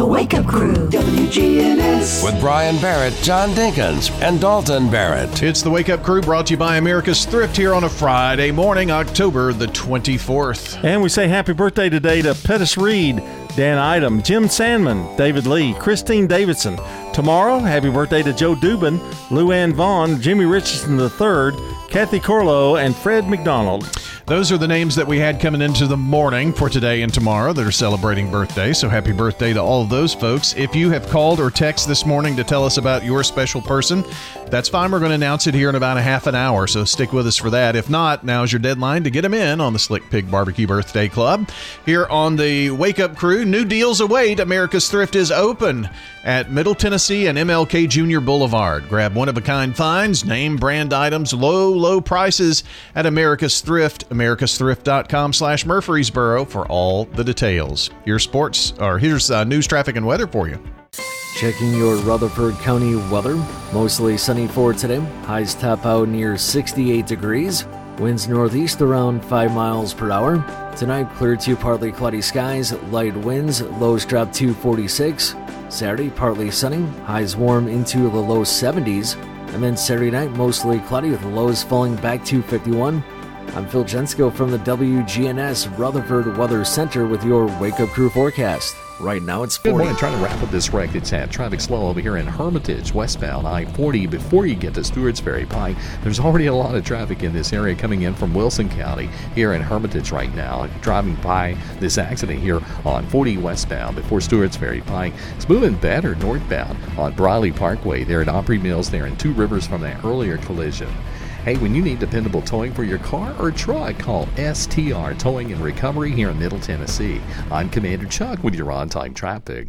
The Wake Up Crew, WGNS. With Brian Barrett, John Dinkins, and Dalton Barrett. It's the Wake Up Crew brought to you by America's Thrift here on a Friday morning, October the 24th. And we say happy birthday today to Pettis Reed, Dan Idem, Jim Sandman, David Lee, Christine Davidson. Tomorrow, happy birthday to Joe Dubin, Luann Vaughn, Jimmy Richardson III, Kathy Corlow, and Fred McDonald. Those are the names that we had coming into the morning for today and tomorrow that are celebrating birthdays. So happy birthday to all of those folks. If you have called or texted this morning to tell us about your special person, that's fine. We're going to announce it here in about a half an hour, so stick with us for that. If not, now's your deadline to get them in on the Slick Pig Barbecue Birthday Club. Here on the Wake Up Crew, new deals await. America's Thrift is open at Middle Tennessee and MLK Jr. Boulevard. Grab one-of-a-kind finds, name brand items, low prices at America's Thrift, americasthrift.com/Murfreesboro for all the details. Here's news, traffic, and weather for you. Checking your Rutherford County weather. Mostly sunny for today. Highs top out near 68 degrees. Winds northeast around 5 miles per hour. Tonight, clear to partly cloudy skies, light winds, lows drop to 46. Saturday, partly sunny, highs warm into the low 70s. And then Saturday night, mostly cloudy with lows falling back to 51. I'm Phil Jensko from the WGNS Rutherford Weather Center with your Wake Up Crew forecast. Right now it's 40. Good morning. Trying to wrap up this wreck. It's at traffic slow over here in Hermitage, westbound I-40. Before you get to Stewart's Ferry Pike, there's already a lot of traffic in this area coming in from Wilson County here in Hermitage right now. Driving by this accident here on 40 westbound before Stewart's Ferry Pike. It's moving better northbound on Briley Parkway there at Opry Mills there in Two Rivers from that earlier collision. Hey, when you need dependable towing for your car or truck, call STR Towing and Recovery here in Middle Tennessee. I'm Commander Chuck with your on-time traffic.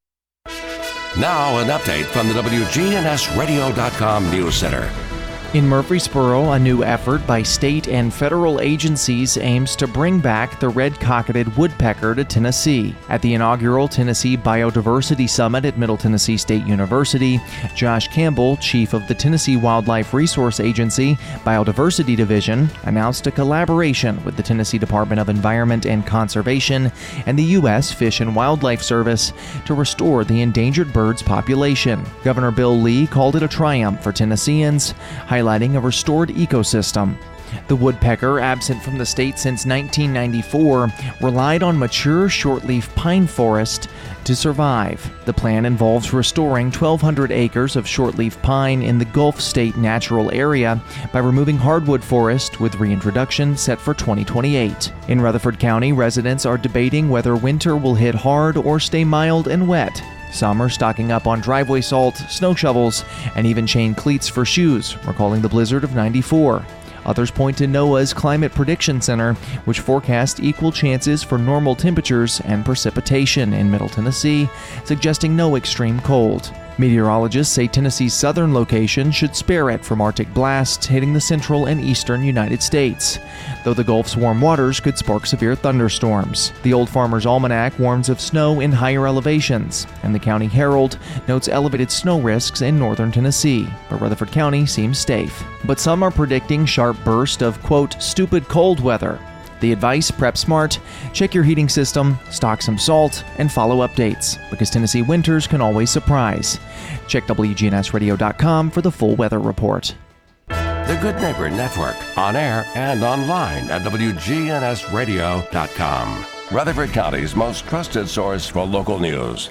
Now an update from the WGNSradio.com News Center. In Murfreesboro, a new effort by state and federal agencies aims to bring back the red-cocketed woodpecker to Tennessee. At the inaugural Tennessee Biodiversity Summit at Middle Tennessee State University, Josh Campbell, chief of the Tennessee Wildlife Resource Agency Biodiversity Division, announced a collaboration with the Tennessee Department of Environment and Conservation and the U.S. Fish and Wildlife Service to restore the endangered bird's population. Governor Bill Lee called it a triumph for Tennesseans, highlighting a restored ecosystem. The woodpecker, absent from the state since 1994, relied on mature shortleaf pine forest to survive. The plan involves restoring 1,200 acres of shortleaf pine in the Gulf State Natural Area by removing hardwood forest, with reintroduction set for 2028. In Rutherford County, residents are debating whether winter will hit hard or stay mild and wet. Some are stocking up on driveway salt, snow shovels, and even chain cleats for shoes, recalling the blizzard of '94. Others point to NOAA's Climate Prediction Center, which forecast equal chances for normal temperatures and precipitation in Middle Tennessee, suggesting no extreme cold. Meteorologists say Tennessee's southern location should spare it from Arctic blasts hitting the central and eastern United States, though the Gulf's warm waters could spark severe thunderstorms. The Old Farmer's Almanac warns of snow in higher elevations, and the County Herald notes elevated snow risks in northern Tennessee, but Rutherford County seems safe. But some are predicting sharp burst of, quote, stupid cold weather. The advice: prep smart, check your heating system, stock some salt, and follow updates, because Tennessee winters can always surprise. Check WGNSradio.com for the full weather report. The Good Neighbor Network, on air and online at WGNSradio.com. Rutherford County's most trusted source for local news.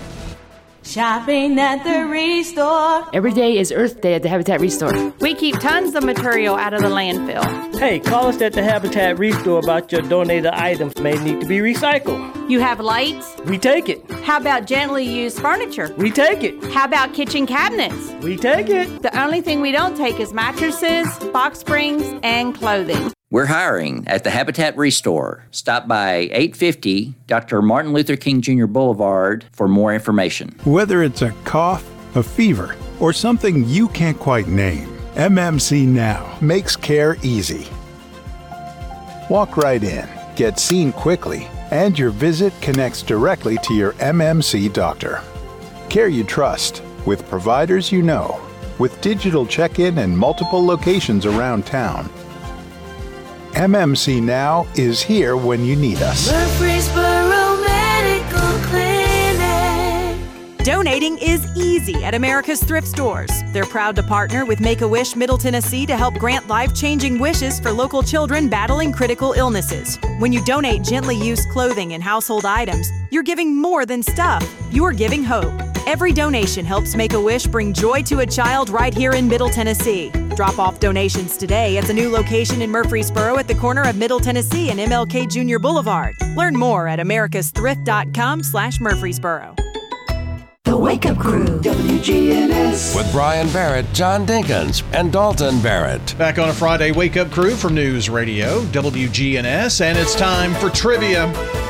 Shopping at the Restore. Every day is Earth Day at the Habitat Restore. We keep tons of material out of the landfill. Hey, call us at the Habitat Restore about your donated items may need to be recycled. You have lights? We take it. How about gently used furniture? We take it. How about kitchen cabinets? We take it. The only thing we don't take is mattresses, box springs, and clothing. We're hiring at the Habitat Restore. Stop by 850 Dr. Martin Luther King Jr. Boulevard for more information. Whether it's a cough, a fever, or something you can't quite name, MMC Now makes care easy. Walk right in, get seen quickly, and your visit connects directly to your MMC doctor. Care you trust, with providers you know, with digital check-in and multiple locations around town. MMC Now is here when you need us. Murfreesboro Medical Clinic. Donating is easy at America's thrift stores. They're proud to partner with Make-A-Wish Middle Tennessee to help grant life-changing wishes for local children battling critical illnesses. When you donate gently used clothing and household items, you're giving more than stuff. You're giving hope. Every donation helps Make-A-Wish bring joy to a child right here in Middle Tennessee. Drop off donations today at the new location in Murfreesboro at the corner of Middle Tennessee and MLK Jr. Boulevard. Learn more at americasthrift.com/Murfreesboro. The Wake Up Crew, WGNS. With Brian Barrett, John Dinkins, and Dalton Barrett. Back on a Friday Wake Up Crew from News Radio, WGNS, and it's time for trivia.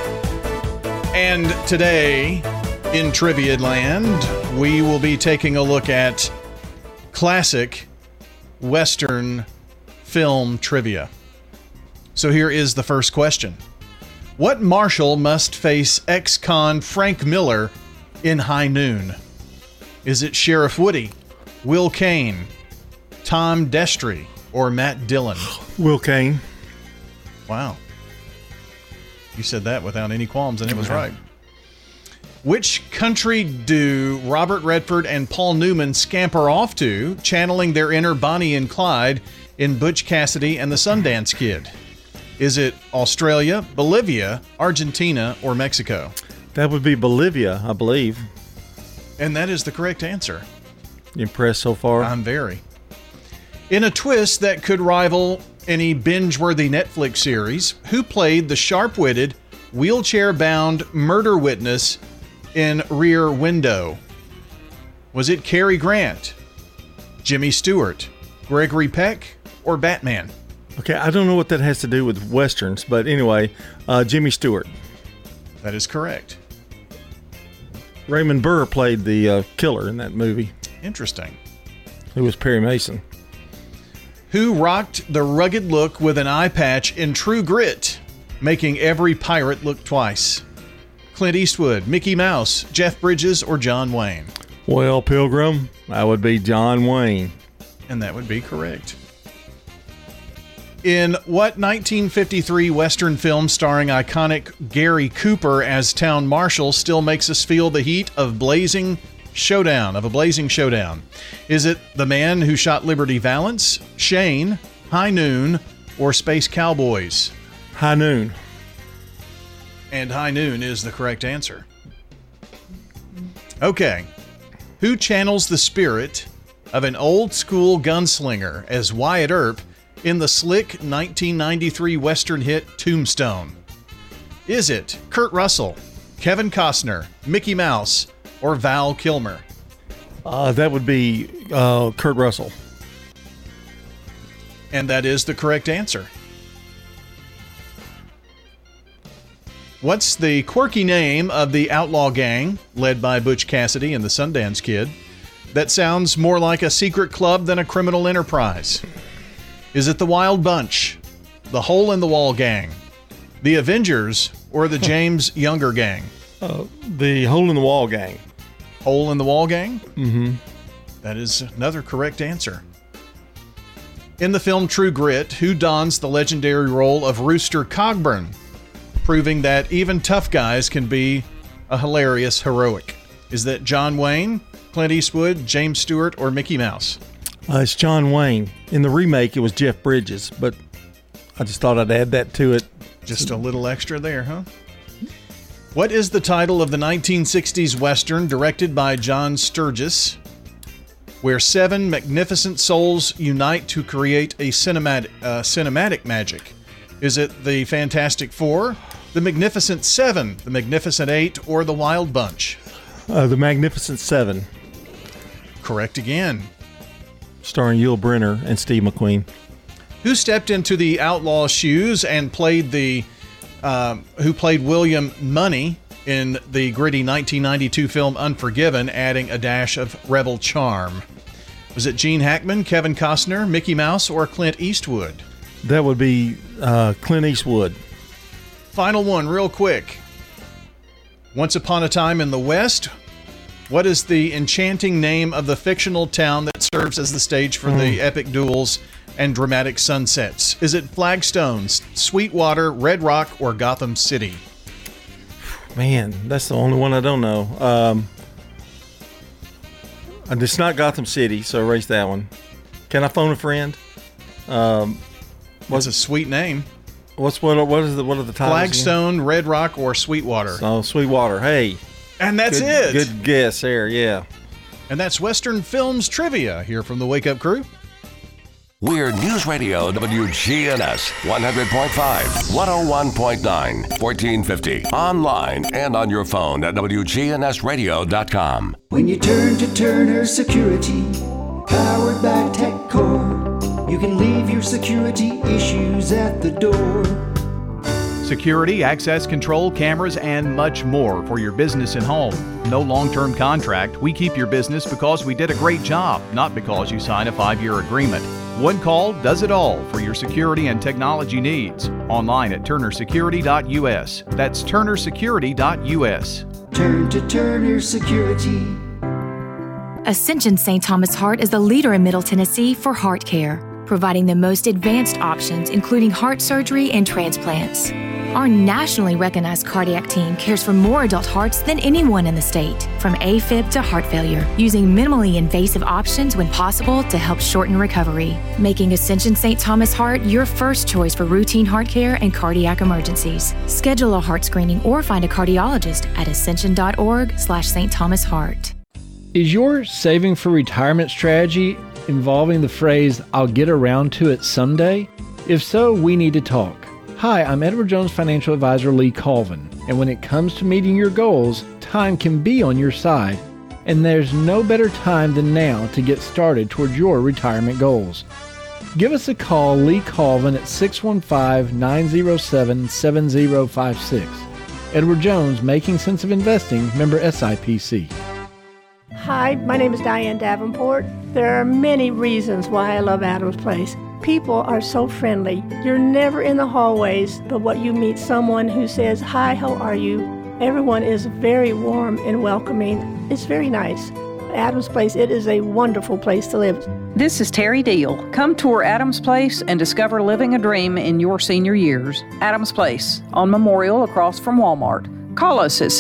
And today, in Trivia Land, we will be taking a look at classic Western film trivia. So here is the first question. What marshal must face ex-con Frank Miller in High Noon? Is it Sheriff Woody, Will Kane, Tom Destry, or Matt Dillon? Will Kane. Wow. You said that without any qualms, and it was right. Which country do Robert Redford and Paul Newman scamper off to, channeling their inner Bonnie and Clyde in Butch Cassidy and the Sundance Kid? Is it Australia, Bolivia, Argentina, or Mexico? That would be Bolivia, I believe. And that is the correct answer. You impressed so far? I'm very. In a twist that could rival any binge-worthy Netflix series, who played the sharp-witted, wheelchair-bound murder witness in Rear Window? Was it Cary Grant, Jimmy Stewart, Gregory Peck, or Batman? Okay, I don't know what that has to do with Westerns, but anyway, Jimmy Stewart. That is correct. Raymond Burr played the killer in that movie. Interesting. Who was Perry Mason. Who rocked the rugged look with an eye patch in True Grit, making every pirate look twice? Clint Eastwood, Mickey Mouse, Jeff Bridges, or John Wayne? Well, Pilgrim, that would be John Wayne. And that would be correct. In what 1953 Western film starring iconic Gary Cooper as town marshal still makes us feel the heat of a blazing showdown? Is it The Man Who Shot Liberty Valance, Shane, High Noon, or Space Cowboys? High Noon. And High Noon is the correct answer. Okay. Who channels the spirit of an old-school gunslinger as Wyatt Earp in the slick 1993 Western hit Tombstone? Is it Kurt Russell, Kevin Costner, Mickey Mouse, or Val Kilmer? That would be Kurt Russell. And that is the correct answer. What's the quirky name of the outlaw gang, led by Butch Cassidy and the Sundance Kid, that sounds more like a secret club than a criminal enterprise? Is it the Wild Bunch, the Hole in the Wall Gang, the Avengers, or the James Younger Gang? The Hole in the Wall Gang. Hole in the Wall Gang? Mm-hmm. That is another correct answer. In the film True Grit, who dons the legendary role of Rooster Cogburn, proving that even tough guys can be a hilarious heroic? Is that John Wayne, Clint Eastwood, James Stewart, or Mickey Mouse? It's John Wayne. In the remake, it was Jeff Bridges, but I just thought I'd add that to it. Just a little extra there, huh? What is the title of the 1960s Western directed by John Sturges, where 7 magnificent souls unite to create a cinematic magic? Is it the Fantastic Four, the Magnificent Seven, the Magnificent Eight, or the Wild Bunch? The Magnificent Seven. Correct again. Starring Yul Brynner and Steve McQueen. Who stepped into the outlaw's shoes and played who played William Money in the gritty 1992 film Unforgiven, adding a dash of rebel charm? Was it Gene Hackman, Kevin Costner, Mickey Mouse, or Clint Eastwood? That would be Clint Eastwood. Final one, real quick. Once upon a time in the West, what is the enchanting name of the fictional town that serves as the stage for the epic duels and dramatic sunsets? Is it Flagstone, Sweetwater, Red Rock, or Gotham City? Man, that's the only one I don't know. And it's not Gotham City, so erase that one. Can I phone a friend? What's a sweet name? What are the titles? Flagstone, again? Red Rock, or Sweetwater? Oh, Sweetwater. Hey. And that's it. Good guess there, yeah. And that's Western Films Trivia here from the Wake Up Crew. We're News Radio WGNS 100.5, 101.9, 1450. Online and on your phone at WGNSradio.com. When you turn to Turner Security, powered by TechCore, you can leave your security issues at the door. Security, access control, cameras, and much more for your business and home. No long-term contract. We keep your business because we did a great job, not because you signed a 5-year agreement. One call does it all for your security and technology needs. Online at turnersecurity.us. That's turnersecurity.us. Turn to Turner Security. Ascension St. Thomas Heart is the leader in Middle Tennessee for heart care, providing the most advanced options, including heart surgery and transplants. Our nationally recognized cardiac team cares for more adult hearts than anyone in the state, from AFib to heart failure, using minimally invasive options when possible to help shorten recovery, making Ascension St. Thomas Heart your first choice for routine heart care and cardiac emergencies. Schedule a heart screening or find a cardiologist at ascension.org/St. Thomas Heart. Is your saving for retirement strategy involving the phrase, "I'll get around to it someday"? If so, we need to talk. Hi, I'm Edward Jones Financial Advisor Lee Colvin, and when it comes to meeting your goals, time can be on your side, and there's no better time than now to get started towards your retirement goals. Give us a call, Lee Colvin, at 615-907-7056. Edward Jones, Making Sense of Investing, member SIPC. Hi, my name is Diane Davenport. There are many reasons why I love Adams Place. People are so friendly. You're never in the hallways, but what you meet someone who says, "Hi, how are you?" Everyone is very warm and welcoming. It's very nice. Adams Place, it is a wonderful place to live. This is Terry Deal. Come tour Adams Place and discover living a dream in your senior years. Adams Place, on Memorial across from Walmart. Call us at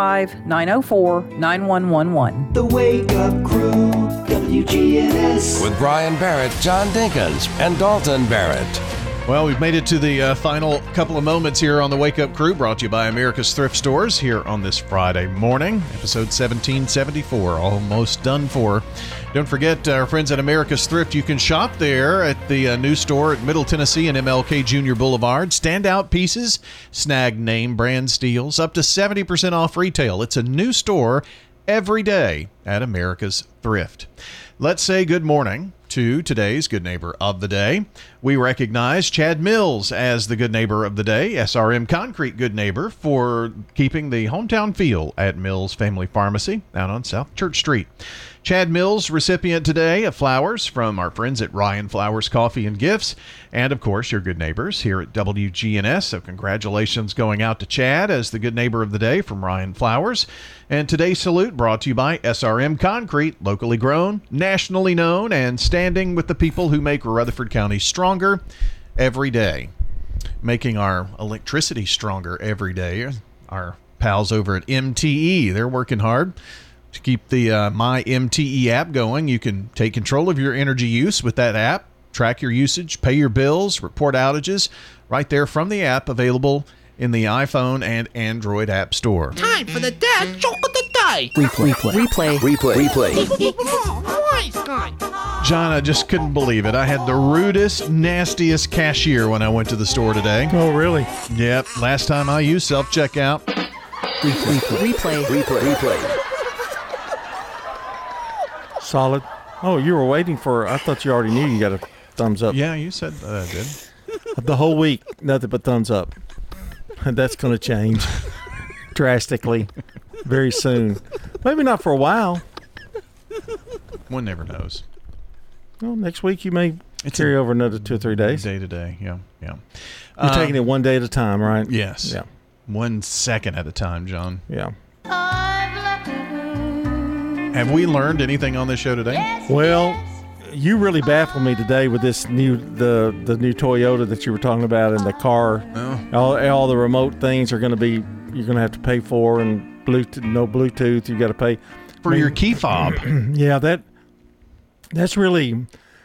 615-904-9111. The Wake Up Crew, WGNS. With Brian Barrett, John Dinkins, and Dalton Barrett. Well, we've made it to the final couple of moments here on the Wake Up Crew, brought to you by America's Thrift Stores here on this Friday morning, episode 1774, almost done for. Don't forget our friends at America's Thrift. You can shop there at the new store at Middle Tennessee and MLK Jr. Boulevard. Standout pieces, snag name brand steals, up to 70% off retail. It's a new store every day at America's Thrift. Let's say good morning to today's Good Neighbor of the Day. We recognize Chad Mills as the Good Neighbor of the Day, SRM Concrete Good Neighbor, for keeping the hometown feel at Mills Family Pharmacy out on South Church Street. Chad Mills, recipient today of flowers from our friends at Ryan Flowers Coffee and Gifts, and of course your good neighbors here at WGNS. So congratulations going out to Chad as the Good Neighbor of the Day from Ryan Flowers. And today's salute brought to you by SRM Concrete, locally grown, nationally known, and standing with the people who make Rutherford County stronger every day. Making our electricity stronger every day. Our pals over at MTE, they're working hard to keep the My MTE app going. You can take control of your energy use with that app, track your usage, pay your bills, report outages, right there from the app, available in the iPhone and Android App Store. Time for the dad joke of the day. Replay. John, I just couldn't believe it. I had the rudest, nastiest cashier when I went to the store today. Oh, really? Yep. Last time I used self-checkout. Replay. Solid. Oh, you were waiting for, I thought you already knew you got a thumbs up. Yeah, you said that I did. The whole week, nothing but thumbs up. That's going to change drastically very soon. Maybe not for a while. One never knows. Well, next week you may carry over another 2 or 3 days. Day to day, yeah. You're taking it one day at a time, right? Yes. Yeah. 1 second at a time, John. Yeah. Have we learned anything on this show today? Well, you really baffled me today with this new the new Toyota that you were talking about in the car. Oh. All the remote things are going to be, you're going to have to pay for, and Bluetooth, no Bluetooth, you got to pay. for your key fob. Yeah, that's really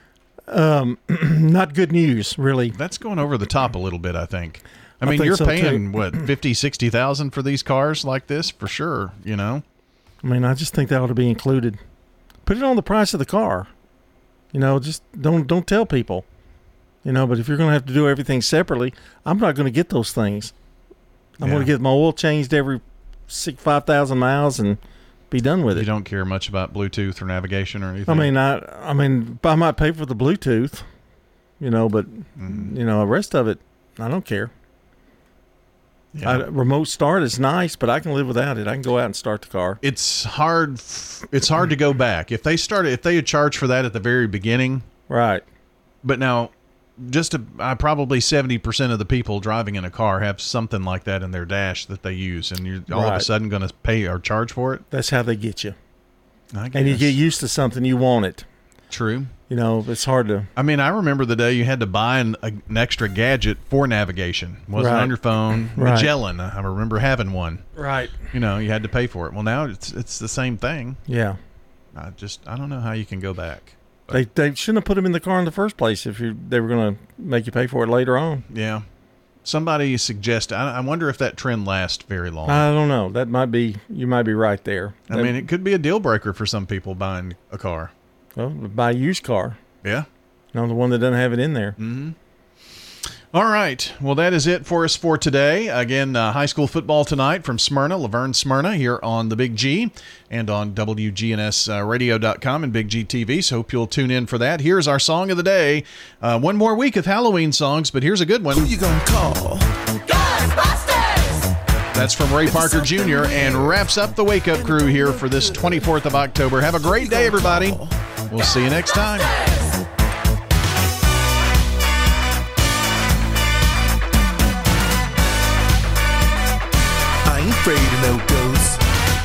not good news, really. That's going over the top a little bit, I think. I mean, think you're so, paying, too. what, $50,000-$60,000 for these cars like this? For sure, you know? I mean, I just think that ought to be included. Put it on the price of the car. You know, just don't tell people. You know, but if you're going to have to do everything separately, I'm not going to get those things. I'm going to get my oil changed every 5,000 miles and be done with it. You don't care much about Bluetooth or navigation or anything? I might pay for the Bluetooth, you know, but, you know, the rest of it, I don't care. Yeah. Remote start is nice, but I can live without it. I can go out and start the car. It's hard to go back. If they had charged for that at the very beginning. Right. But now, probably 70% of the people driving in a car have something like that in their dash that they use, and you're all of a sudden going to pay or charge for it. That's how they get you. I guess. And you get used to something, you want it. True. You know, it's hard to. I mean, I remember the day you had to buy an extra gadget for navigation. It wasn't on your phone. Right. Magellan, I remember having one. Right. You know, you had to pay for it. Well, now it's the same thing. Yeah. I don't know how you can go back. They shouldn't have put them in the car in the first place if they were going to make you pay for it later on. Yeah. Somebody suggested, I wonder if that trend lasts very long. I don't know. You might be right there. I mean, it could be a deal breaker for some people buying a car. Well, buy a used car. Yeah. No, the one that doesn't have it in there. Mm-hmm. All right. Well, that is it for us for today. Again, high school football tonight from Smyrna, Laverne Smyrna, here on the Big G and on WGNSradio.com and Big G TV. So hope you'll tune in for that. Here's our song of the day. One more week of Halloween songs, but here's a good one. Who you gonna call? Ghostbusters! That's from Ray Parker Jr. and wraps up the Wake Up Crew here for this 24th of October. Have a great day, everybody. We'll see you next time. Afraid of no ghosts.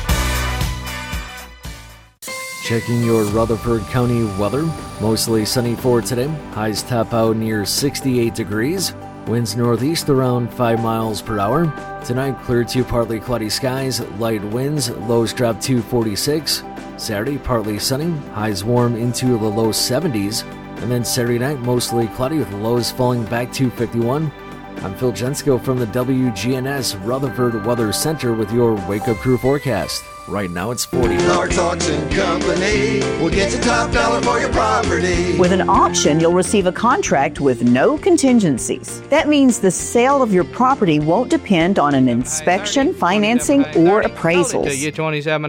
Checking your Rutherford County weather. Mostly sunny for today. Highs top out near 68 degrees. Winds northeast around 5 miles per hour. Tonight, clear to partly cloudy skies. Light winds. Lows drop to 46. Saturday, partly sunny. Highs warm into the low 70s. And then Saturday night, mostly cloudy with lows falling back to 51. I'm Phil Jensko from the WGNS Rutherford Weather Center with your Wake Up Crew forecast. Right now it's 40. Large Auction Company will get you top dollar for your property. With an option, you'll receive a contract with no contingencies. That means the sale of your property won't depend on an inspection, financing, or appraisals.